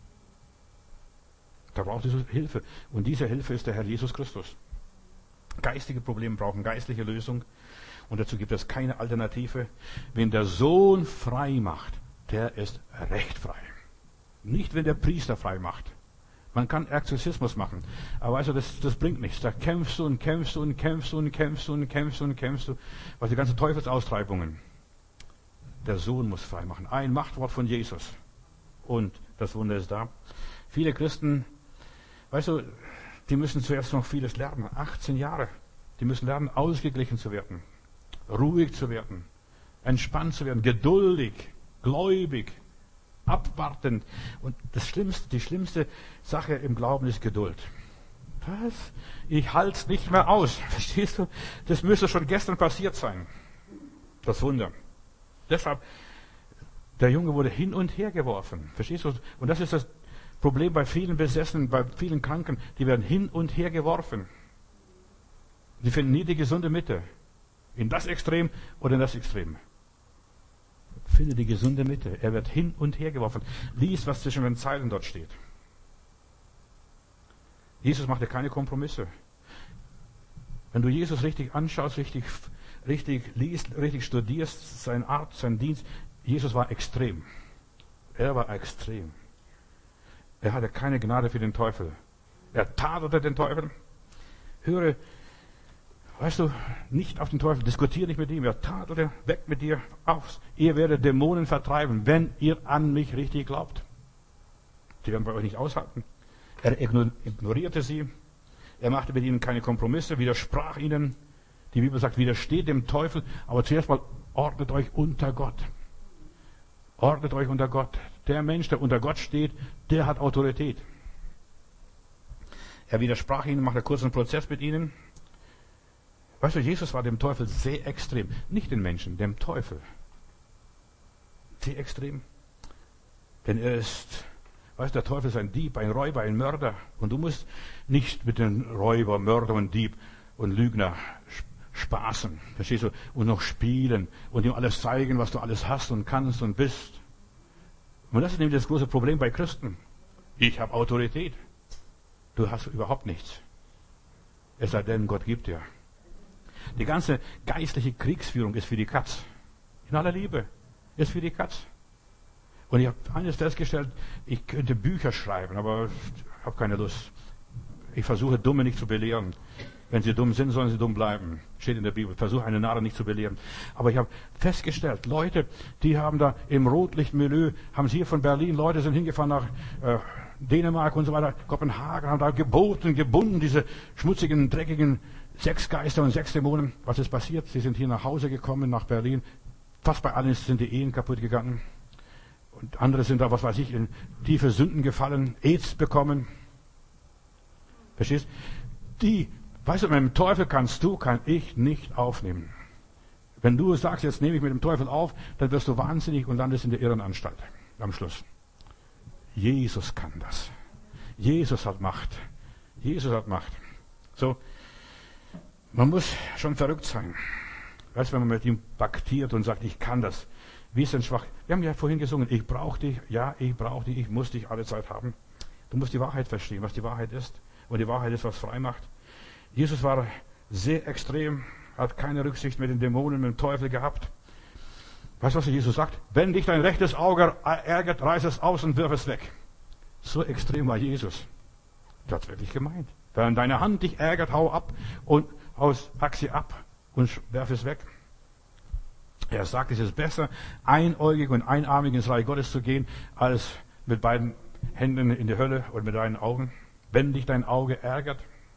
Da braucht es Hilfe. Und diese Hilfe ist der Herr Jesus Christus. Geistige Probleme brauchen geistliche Lösung. Und dazu gibt es keine Alternative. Wenn der Sohn frei macht, der ist recht frei. Nicht, wenn der Priester frei macht. Man kann Exorzismus machen. Aber weißt du, das bringt nichts. Da kämpfst du und kämpfst du und kämpfst du und kämpfst du und kämpfst du und kämpfst du. Was die ganzen Teufelsaustreibungen. Der Sohn muss frei machen. Ein Machtwort von Jesus. Und das Wunder ist da. Viele Christen, weißt du, die müssen zuerst noch vieles lernen. 18 Jahre. Die müssen lernen, ausgeglichen zu werden. Ruhig zu werden. Entspannt zu werden. Geduldig. Gläubig. Abwartend. Und die schlimmste Sache im Glauben ist Geduld. Was? Ich halte es nicht mehr aus. Verstehst du? Das müsste schon gestern passiert sein. Das Wunder. Deshalb Der Junge wurde hin und her geworfen. Verstehst du? Und das ist das Problem bei vielen Besessenen, bei vielen Kranken. Die werden hin und her geworfen. Sie finden nie die gesunde Mitte. In das Extrem oder in das Extrem. Finde die gesunde Mitte. Er wird hin und her geworfen. Lies, was zwischen den Zeilen dort steht. Jesus macht ja keine Kompromisse. Wenn du Jesus richtig anschaust, richtig liest, richtig studierst, sein Art, sein Dienst, Jesus war extrem. Er war extrem. Er hatte keine Gnade für den Teufel. Er tadelte den Teufel. Höre, weißt du, nicht auf den Teufel, diskutiere nicht mit ihm. Er tadelte, weg mit dir, aus. Ihr werdet Dämonen vertreiben, wenn ihr an mich richtig glaubt. Die werden bei euch nicht aushalten. Er ignorierte sie. Er machte mit ihnen keine Kompromisse, widersprach ihnen. Die Bibel sagt, widersteht dem Teufel. Aber zuerst mal ordnet euch unter Gott. Ordnet euch unter Gott. Der Mensch, der unter Gott steht, der hat Autorität. Er widersprach ihnen, machte einen kurzen Prozess mit ihnen. Weißt du, Jesus war dem Teufel sehr extrem. Nicht den Menschen, dem Teufel. Sehr extrem. Denn er ist, weißt du, der Teufel ist ein Dieb, ein Räuber, ein Mörder. Und du musst nicht mit den Räuber, Mörder und Dieb und Lügner spaßen. Verstehst du? Und noch spielen und ihm alles zeigen, was du alles hast und kannst und bist. Und das ist nämlich das große Problem bei Christen. Ich habe Autorität. Du hast überhaupt nichts. Es sei denn, Gott gibt dir. Die ganze geistliche Kriegsführung ist für die Katz. In aller Liebe. Ist für die Katz. Und ich habe eines festgestellt, ich könnte Bücher schreiben, aber ich habe keine Lust. Ich versuche, Dumme nicht zu belehren. Wenn sie dumm sind, sollen sie dumm bleiben. Steht in der Bibel. Versuche, eine Narre nicht zu belehren. Aber ich habe festgestellt, Leute, die haben da im Rotlichtmilieu, haben sie hier von Berlin, Leute sind hingefahren nach Dänemark und so weiter, Kopenhagen, haben da geboten, gebunden, diese schmutzigen, dreckigen Sexgeister und Sexdämonen. Was ist passiert? Sie sind hier nach Hause gekommen, nach Berlin. Fast bei allen sind die Ehen kaputt gegangen. Und andere sind da, was weiß ich, in tiefe Sünden gefallen, AIDS bekommen. Verstehst? Weißt du, mit dem Teufel kann ich nicht aufnehmen. Wenn du sagst, jetzt nehme ich mit dem Teufel auf, dann wirst du wahnsinnig und landest in der Irrenanstalt am Schluss. Jesus kann das. Jesus hat Macht. Jesus hat Macht. So, man muss schon verrückt sein. Weißt du, wenn man mit ihm paktiert und sagt, ich kann das. Wie ist denn schwach? Wir haben ja vorhin gesungen, ich brauche dich, ja, ich brauche dich, ich muss dich alle Zeit haben. Du musst die Wahrheit verstehen, was die Wahrheit ist. Und die Wahrheit ist, was frei macht. Jesus war sehr extrem, hat keine Rücksicht mit den Dämonen, mit dem Teufel gehabt. Weißt du, was Jesus sagt? Wenn dich dein rechtes Auge ärgert, reiß es aus und wirf es weg. So extrem war Jesus. Das hat wirklich gemeint. Wenn deine Hand dich ärgert, hau ab und pack sie ab und werf es weg. Er sagt, es ist besser, einäugig und einarmig ins Reich Gottes zu gehen, als mit beiden Händen in die Hölle und mit deinen Augen. Wenn dich dein Auge ärgert.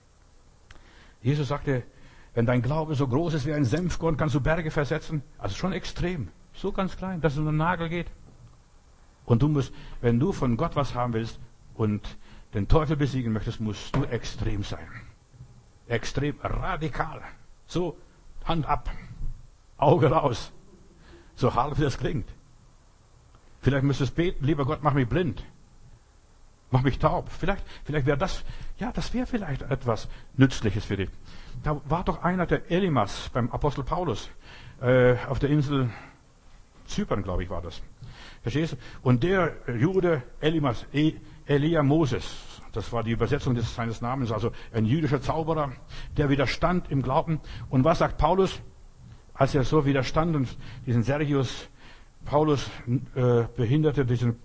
Jesus sagte, wenn dein Glaube so groß ist wie ein Senfkorn, kannst du Berge versetzen. Also schon extrem. So ganz klein, dass es um den Nagel geht. Und du musst, wenn du von Gott was haben willst und den Teufel besiegen möchtest, musst du extrem sein. Extrem, radikal. So, Hand ab, Auge raus. So hart wie das klingt. Vielleicht müsstest du beten, lieber Gott, mach mich blind. Mach mich taub. Vielleicht wäre das, ja, das wäre vielleicht etwas Nützliches für dich. Da war doch einer, der Elimas beim Apostel Paulus, auf der Insel Zypern, glaube ich, war das. Verstehst du? Und der Jude Elimas, Elia Moses, das war die Übersetzung seines Namens, also ein jüdischer Zauberer, der widerstand im Glauben. Und was sagt Paulus? Als er so widerstand und diesen Sergius Paulus behinderte, den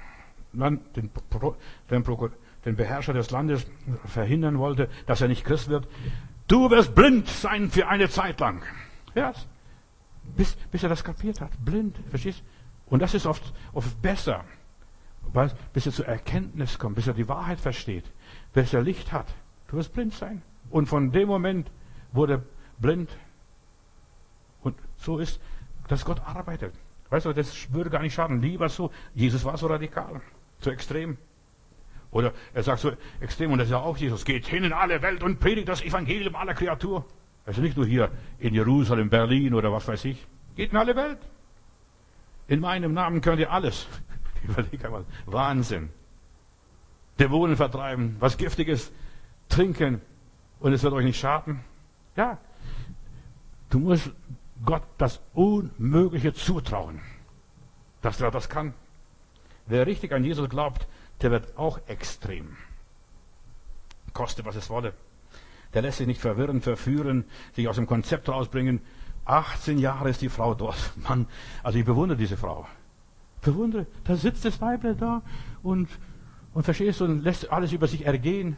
Beherrscher des Landes verhindern wollte, dass er nicht Christ wird. Du wirst blind sein für eine Zeit lang. Ja, bis er das kapiert hat. Blind, verstehst? Und das ist oft besser, bis er zur Erkenntnis kommt, bis er die Wahrheit versteht, bis er Licht hat. Du wirst blind sein. Und von dem Moment wurde er blind. Und so ist, dass Gott arbeitet. Weißt du, das würde gar nicht schaden. Lieber so. Jesus war so radikal, so extrem. Oder er sagt so extrem, und das ist ja auch Jesus, geht hin in alle Welt und predigt das Evangelium aller Kreatur. Also nicht nur hier in Jerusalem, Berlin oder was weiß ich. Geht in alle Welt. In meinem Namen könnt ihr alles. Überleg einmal. Wahnsinn. Dämonen vertreiben, was Giftiges trinken und es wird euch nicht schaden. Ja, du musst Gott das Unmögliche zutrauen, dass er das kann. Wer richtig an Jesus glaubt, der wird auch extrem. Koste, was es wolle. Der lässt sich nicht verwirren, verführen, sich aus dem Konzept rausbringen. 18 Jahre ist die Frau dort. Mann, also ich bewundere diese Frau. Bewundere, da sitzt das Weible da und verstehst du, und lässt alles über sich ergehen.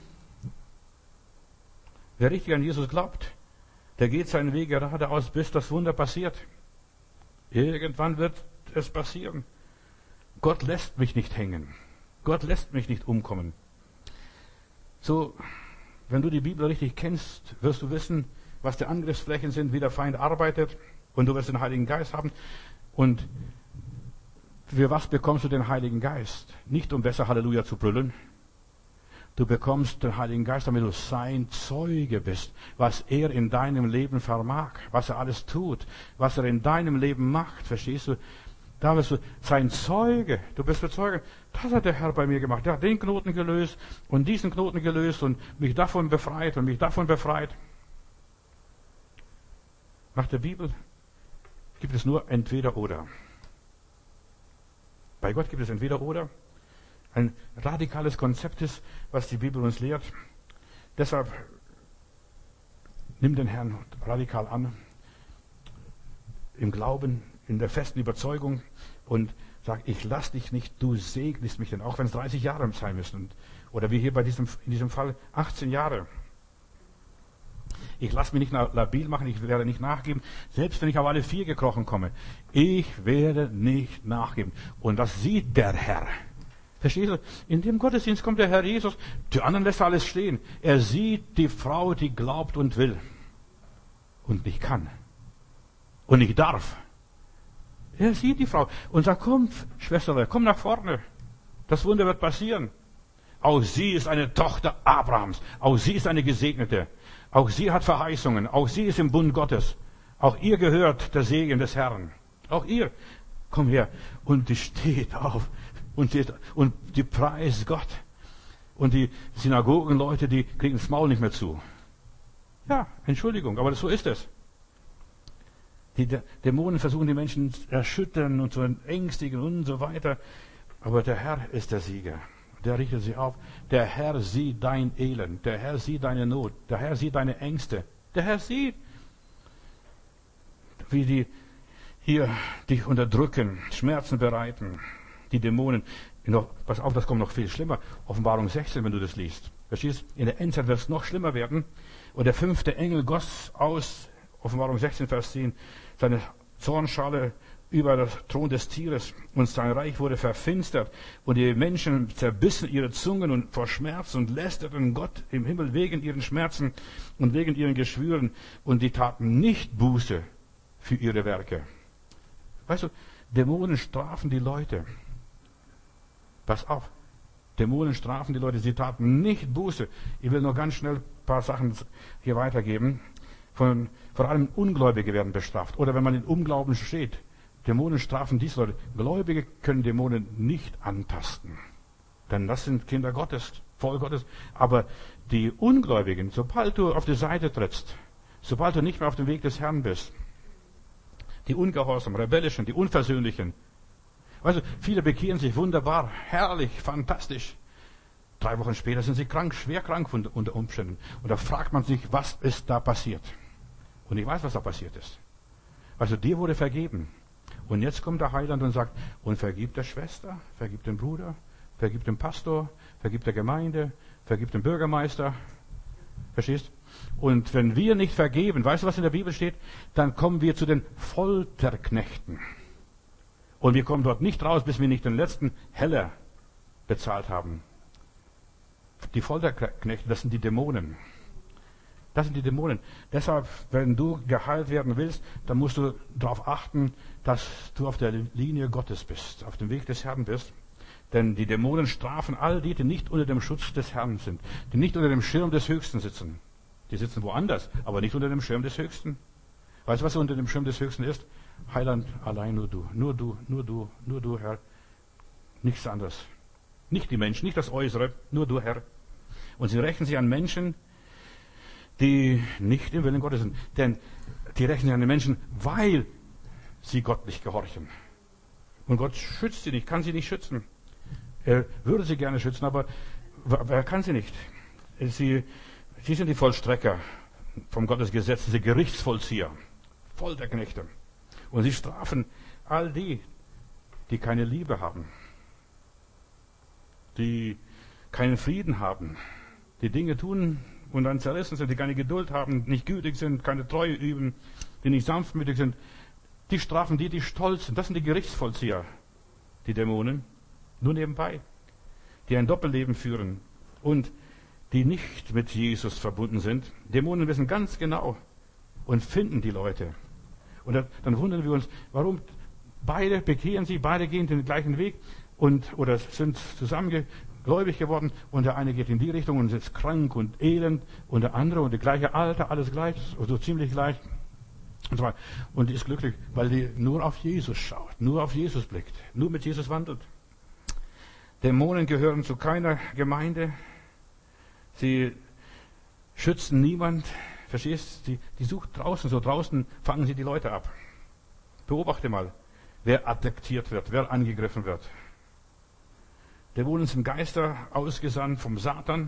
Wer richtig an Jesus glaubt, der geht seinen Weg geradeaus, bis das Wunder passiert. Irgendwann wird es passieren. Gott lässt mich nicht hängen. Gott lässt mich nicht umkommen. So, wenn du die Bibel richtig kennst, wirst du wissen, was die Angriffsflächen sind, wie der Feind arbeitet, und du wirst den Heiligen Geist haben. Und für was bekommst du den Heiligen Geist? Nicht um besser Halleluja zu brüllen. Du bekommst den Heiligen Geist, damit du sein Zeuge bist, was er in deinem Leben vermag, was er alles tut, was er in deinem Leben macht, verstehst du? Da wirst du sein Zeuge, du bist der Zeuge, das hat der Herr bei mir gemacht, der hat den Knoten gelöst und diesen Knoten gelöst und mich davon befreit und mich davon befreit. Nach der Bibel gibt es nur entweder oder. Bei Gott gibt es entweder oder. Ein radikales Konzept ist, was die Bibel uns lehrt. Deshalb nimm den Herrn radikal an, im Glauben, in der festen Überzeugung und sag, ich lass dich nicht, du segnest mich denn, auch wenn es 30 Jahre sein müssen. Oder wie hier in diesem Fall 18 Jahre. Ich lasse mich nicht labil machen, ich werde nicht nachgeben, selbst wenn ich auf alle 4 gekrochen komme. Ich werde nicht nachgeben. Und das sieht der Herr. Verstehst du? In dem Gottesdienst kommt der Herr Jesus, die anderen lässt er alles stehen. Er sieht die Frau, die glaubt und will. Und nicht kann. Und nicht darf. Er sieht die Frau und sagt, komm, Schwesterle, komm nach vorne. Das Wunder wird passieren. Auch sie ist eine Tochter Abrahams. Auch sie ist eine Gesegnete. Auch sie hat Verheißungen. Auch sie ist im Bund Gottes. Auch ihr gehört der Segen des Herrn. Auch ihr. Komm her. Und die steht auf. Und die preist Gott. Und die Synagogenleute, die kriegen das Maul nicht mehr zu. Ja, Entschuldigung, aber so ist es. Die Dämonen versuchen die Menschen zu erschüttern und zu ängstigen und so weiter. Aber der Herr ist der Sieger. Der richtet sich auf. Der Herr sieht dein Elend. Der Herr sieht deine Not. Der Herr sieht deine Ängste. Der Herr sieht, wie die hier dich unterdrücken, Schmerzen bereiten. Die Dämonen. Pass auf, das kommt noch viel schlimmer. Offenbarung 16, wenn du das liest. Verstehst? In der Endzeit wird es noch schlimmer werden. Und der 5. Engel goss aus, Offenbarung 16, Vers 10, seine Zornschale über den Thron des Tieres und sein Reich wurde verfinstert und die Menschen zerbissen ihre Zungen und vor Schmerz und lästerten Gott im Himmel wegen ihren Schmerzen und wegen ihren Geschwüren und die taten nicht Buße für ihre Werke. Weißt du, Dämonen strafen die Leute. Pass auf, Dämonen strafen die Leute, sie taten nicht Buße. Ich will nur ganz schnell ein paar Sachen hier weitergeben. Vor allem Ungläubige werden bestraft. Oder wenn man in Unglauben steht. Dämonen strafen diese Leute. Gläubige können Dämonen nicht antasten. Denn das sind Kinder Gottes, Volk Gottes. Aber die Ungläubigen, sobald du auf die Seite trittst, sobald du nicht mehr auf dem Weg des Herrn bist, die Ungehorsamen, Rebellischen, die Unversöhnlichen, weißt du, viele bekehren sich wunderbar, herrlich, fantastisch. 3 Wochen später sind sie krank, schwer krank unter Umständen. Und da fragt man sich, was ist da passiert? Und ich weiß, was da passiert ist. Also dir wurde vergeben. Und jetzt kommt der Heiland und sagt, und vergib der Schwester, vergib dem Bruder, vergib dem Pastor, vergib der Gemeinde, vergib dem Bürgermeister. Verstehst? Und wenn wir nicht vergeben, weißt du, was in der Bibel steht? Dann kommen wir zu den Folterknechten. Und wir kommen dort nicht raus, bis wir nicht den letzten Heller bezahlt haben. Die Folterknechte, das sind die Dämonen. Das sind die Dämonen. Deshalb, wenn du geheilt werden willst, dann musst du darauf achten, dass du auf der Linie Gottes bist, auf dem Weg des Herrn bist. Denn die Dämonen strafen all die, die nicht unter dem Schutz des Herrn sind, die nicht unter dem Schirm des Höchsten sitzen. Die sitzen woanders, aber nicht unter dem Schirm des Höchsten. Weißt du, was unter dem Schirm des Höchsten ist? Heiland, allein nur du, nur du, nur du, nur du, Herr. Nichts anderes. Nicht die Menschen, nicht das Äußere, nur du, Herr. Und sie rächen sich an Menschen, die nicht im Willen Gottes sind. Denn die rächen sich an den Menschen, weil sie Gott nicht gehorchen. Und Gott schützt sie nicht, kann sie nicht schützen. Er würde sie gerne schützen, aber er kann sie nicht. Sie sind die Vollstrecker vom Gottes Gesetz, diese Gerichtsvollzieher, Folterknechte. Und sie strafen all die, die keine Liebe haben, die keinen Frieden haben, die Dinge tun und dann zerrissen sind, die keine Geduld haben, nicht gütig sind, keine Treue üben, die nicht sanftmütig sind. Die strafen die stolz sind. Das sind die Gerichtsvollzieher, die Dämonen. Nur nebenbei. Die ein Doppelleben führen und die nicht mit Jesus verbunden sind. Dämonen wissen ganz genau und finden die Leute. Und dann wundern wir uns, warum beide bekehren sich, beide gehen den gleichen Weg oder sind zusammengläubig geworden und der eine geht in die Richtung und ist krank und elend und der andere und das gleiche Alter, alles gleich, so ziemlich gleich. Und die ist glücklich, weil die nur auf Jesus schaut, nur auf Jesus blickt, nur mit Jesus wandelt. Dämonen gehören zu keiner Gemeinde. Sie schützen niemand. Verstehst du? Die sucht draußen, so draußen fangen sie die Leute ab. Beobachte mal, wer attackiert wird, wer angegriffen wird. Dämonen sind Geister ausgesandt vom Satan,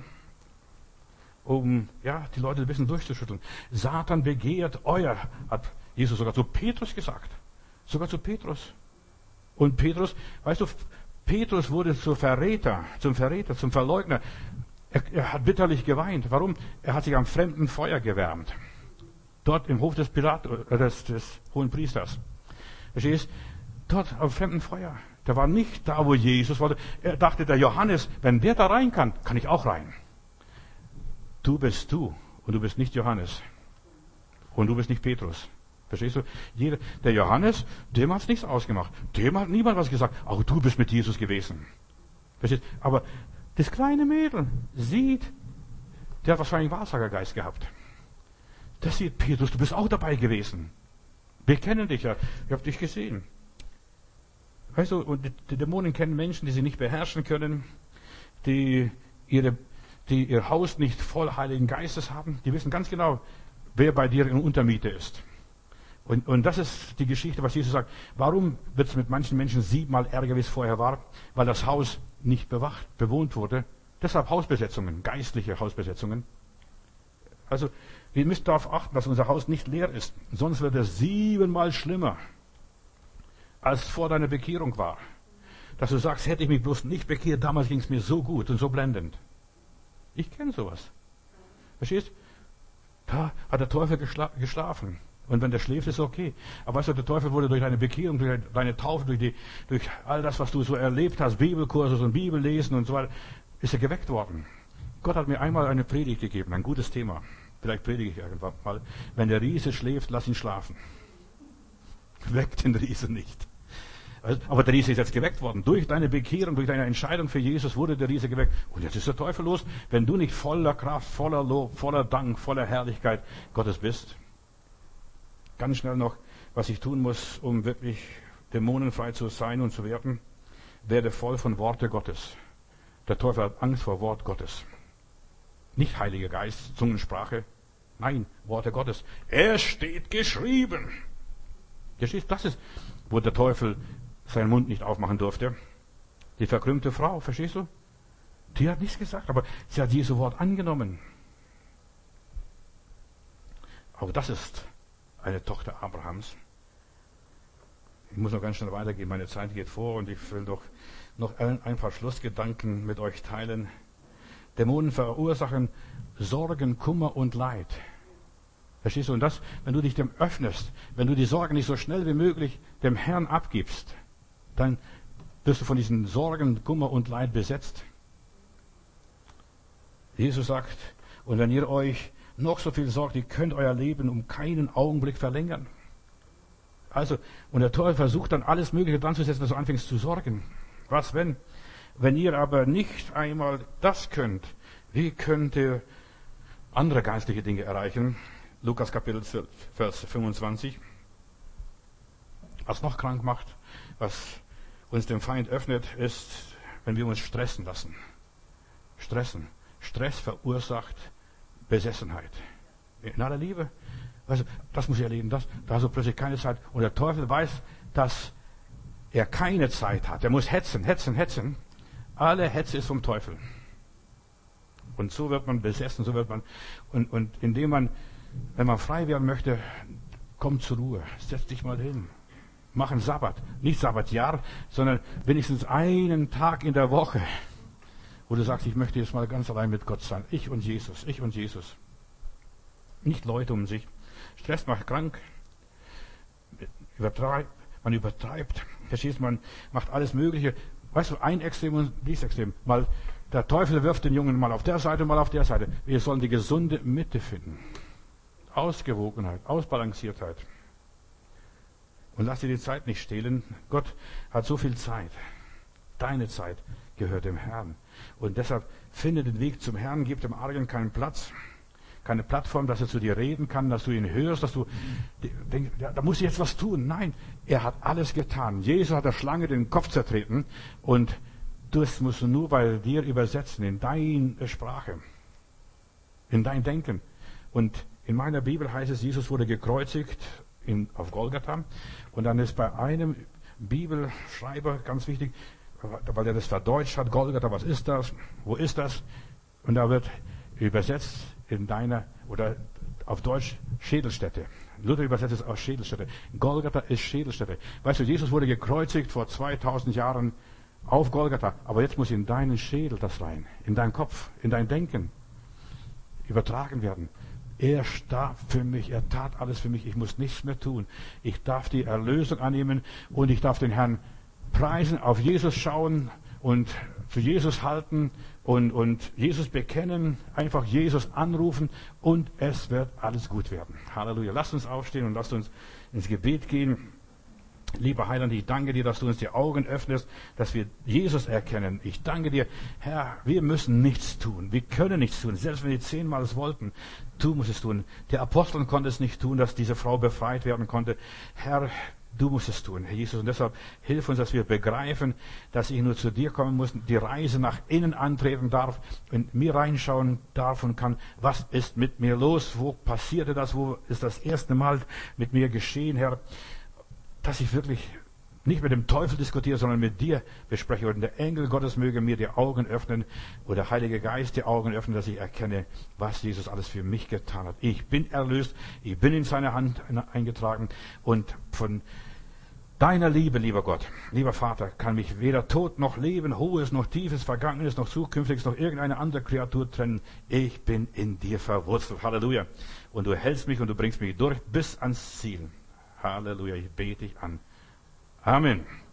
um die Leute ein bisschen durchzuschütteln. Satan begehrt euer, hat Jesus sogar zu Petrus gesagt. Sogar zu Petrus. Und Petrus, weißt du, Petrus wurde zum Verräter, zum Verleugner. Er hat bitterlich geweint. Warum? Er hat sich am fremden Feuer gewärmt. Dort im Hof des hohen Priesters. Verstehst? Dort am fremden Feuer. Der war nicht da, wo Jesus wollte. Er dachte, der Johannes, wenn der da rein kann, kann ich auch rein. Du bist du und du bist nicht Johannes. Und du bist nicht Petrus. Verstehst du? Der Johannes, dem hat's nichts ausgemacht. Dem hat niemand was gesagt. Auch du bist mit Jesus gewesen. Verstehst du? Aber das kleine Mädel sieht, der hat wahrscheinlich Wahrsagergeist gehabt. Das sieht Petrus, du bist auch dabei gewesen. Wir kennen dich ja. Ich habe dich gesehen. Weißt du, und die Dämonen kennen Menschen, die sie nicht beherrschen können, die ihr Haus nicht voll Heiligen Geistes haben. Die wissen ganz genau, wer bei dir in Untermiete ist. Und das ist die Geschichte, was Jesus sagt. Warum wird es mit manchen Menschen 7-mal ärger, wie es vorher war? Weil das Haus nicht bewohnt wurde. Deshalb Hausbesetzungen, geistliche Hausbesetzungen. Also, wir müssen darauf achten, dass unser Haus nicht leer ist. Sonst wird es 7-mal schlimmer, als vor deiner Bekehrung war. Dass du sagst, hätte ich mich bloß nicht bekehrt, damals ging es mir so gut und so blendend. Ich kenne sowas. Verstehst? Da hat der Teufel geschlafen. Und wenn der schläft, ist okay. Aber weißt du, der Teufel wurde durch deine Bekehrung, durch deine Taufe, durch all das, was du so erlebt hast, Bibelkurse und Bibellesen und so weiter, ist er geweckt worden. Gott hat mir einmal eine Predigt gegeben, ein gutes Thema. Vielleicht predige ich irgendwann mal. Wenn der Riese schläft, lass ihn schlafen. Weck den Riese nicht. Aber der Riese ist jetzt geweckt worden. Durch deine Bekehrung, durch deine Entscheidung für Jesus wurde der Riese geweckt. Und jetzt ist der Teufel los, wenn du nicht voller Kraft, voller Lob, voller Dank, voller Herrlichkeit Gottes bist. Ganz schnell noch, was ich tun muss, um wirklich dämonenfrei zu sein und zu werden. Werde voll von Worte Gottes. Der Teufel hat Angst vor Wort Gottes. Nicht Heiliger Geist, Zungensprache. Nein, Worte Gottes. Es steht geschrieben. Das ist, wo der Teufel seinen Mund nicht aufmachen durfte. Die verkrümmte Frau, verstehst du? Die hat nichts gesagt, aber sie hat Jesu Wort angenommen. Aber das ist eine Tochter Abrahams. Ich muss noch ganz schnell weitergehen, meine Zeit geht vor und ich will doch noch ein paar Schlussgedanken mit euch teilen. Dämonen verursachen Sorgen, Kummer und Leid. Verstehst du? Und das, wenn du dich dem öffnest, wenn du die Sorgen nicht so schnell wie möglich dem Herrn abgibst, dann wirst du von diesen Sorgen, Kummer und Leid besetzt. Jesus sagt, und wenn ihr euch noch so viel sorgt, ihr könnt euer Leben um keinen Augenblick verlängern. Also, und der Teufel versucht dann alles Mögliche dran zu setzen, dass du anfängst zu sorgen. Was wenn? Wenn ihr aber nicht einmal das könnt, wie könnt ihr andere geistliche Dinge erreichen? Lukas Kapitel 12, Vers 25. Was noch krank macht, was uns dem Feind öffnet, ist, wenn wir uns stressen lassen. Stress verursacht Besessenheit. In aller Liebe. Also, das muss ich erleben, da hast du plötzlich keine Zeit. Und der Teufel weiß, dass er keine Zeit hat. Er muss hetzen. Alle Hetze ist vom Teufel. Und so wird man besessen, und indem man, wenn man frei werden möchte, komm zur Ruhe, setz dich mal hin. Mach einen Sabbat. Nicht Sabbatjahr, sondern wenigstens einen Tag in der Woche, wo du sagst, ich möchte jetzt mal ganz allein mit Gott sein. Ich und Jesus. Nicht Leute um sich. Stress macht krank. Man übertreibt. Verstehst du, man macht alles Mögliche. Weißt du, ein Extrem und dieses Extrem. Mal, der Teufel wirft den Jungen mal auf der Seite, mal auf der Seite. Wir sollen die gesunde Mitte finden. Ausgewogenheit, Ausbalanciertheit. Und lass dir die Zeit nicht stehlen. Gott hat so viel Zeit. Deine Zeit gehört dem Herrn. Und deshalb finde den Weg zum Herrn, gib dem Argen keinen Platz, keine Plattform, dass er zu dir reden kann, dass du ihn hörst, dass du denkst, ja, da muss ich jetzt was tun. Nein, er hat alles getan. Jesus hat der Schlange den Kopf zertreten und das musst du nur bei dir übersetzen, in deine Sprache, in dein Denken. Und in meiner Bibel heißt es, Jesus wurde gekreuzigt auf Golgatha. Und dann ist bei einem Bibelschreiber ganz wichtig, weil er das verdeutscht hat, Golgatha, was ist das? Wo ist das? Und da wird übersetzt in deiner, oder auf Deutsch, Schädelstätte. Luther übersetzt es aus Schädelstätte. Golgatha ist Schädelstätte. Weißt du, Jesus wurde gekreuzigt vor 2000 Jahren auf Golgatha. Aber jetzt muss in deinen Schädel das rein. In deinen Kopf, in dein Denken übertragen werden. Er starb für mich, er tat alles für mich, ich muss nichts mehr tun. Ich darf die Erlösung annehmen und ich darf den Herrn preisen, auf Jesus schauen und zu Jesus halten und Jesus bekennen, einfach Jesus anrufen und es wird alles gut werden. Halleluja. Lasst uns aufstehen und lasst uns ins Gebet gehen. Lieber Heiland, ich danke dir, dass du uns die Augen öffnest, dass wir Jesus erkennen. Ich danke dir, Herr, wir müssen nichts tun. Wir können nichts tun. Selbst wenn wir 10-mal es wollten, du musst es tun. Der Apostel konnte es nicht tun, dass diese Frau befreit werden konnte. Herr, du musst es tun, Herr Jesus. Und deshalb hilf uns, dass wir begreifen, dass ich nur zu dir kommen muss, die Reise nach innen antreten darf, in mir reinschauen darf und kann, was ist mit mir los? Wo passierte das? Wo ist das erste Mal mit mir geschehen, Herr? Dass ich wirklich nicht mit dem Teufel diskutiere, sondern mit dir bespreche. Und der Engel Gottes möge mir die Augen öffnen, oder der Heilige Geist die Augen öffnen, dass ich erkenne, was Jesus alles für mich getan hat. Ich bin erlöst, ich bin in seine Hand eingetragen und von deiner Liebe, lieber Gott, lieber Vater, kann mich weder Tod noch Leben, Hohes noch Tiefes, Vergangenes noch Zukünftiges noch irgendeine andere Kreatur trennen. Ich bin in dir verwurzelt. Halleluja. Und du hältst mich und du bringst mich durch bis ans Ziel. Halleluja, ich bete dich an. Amen.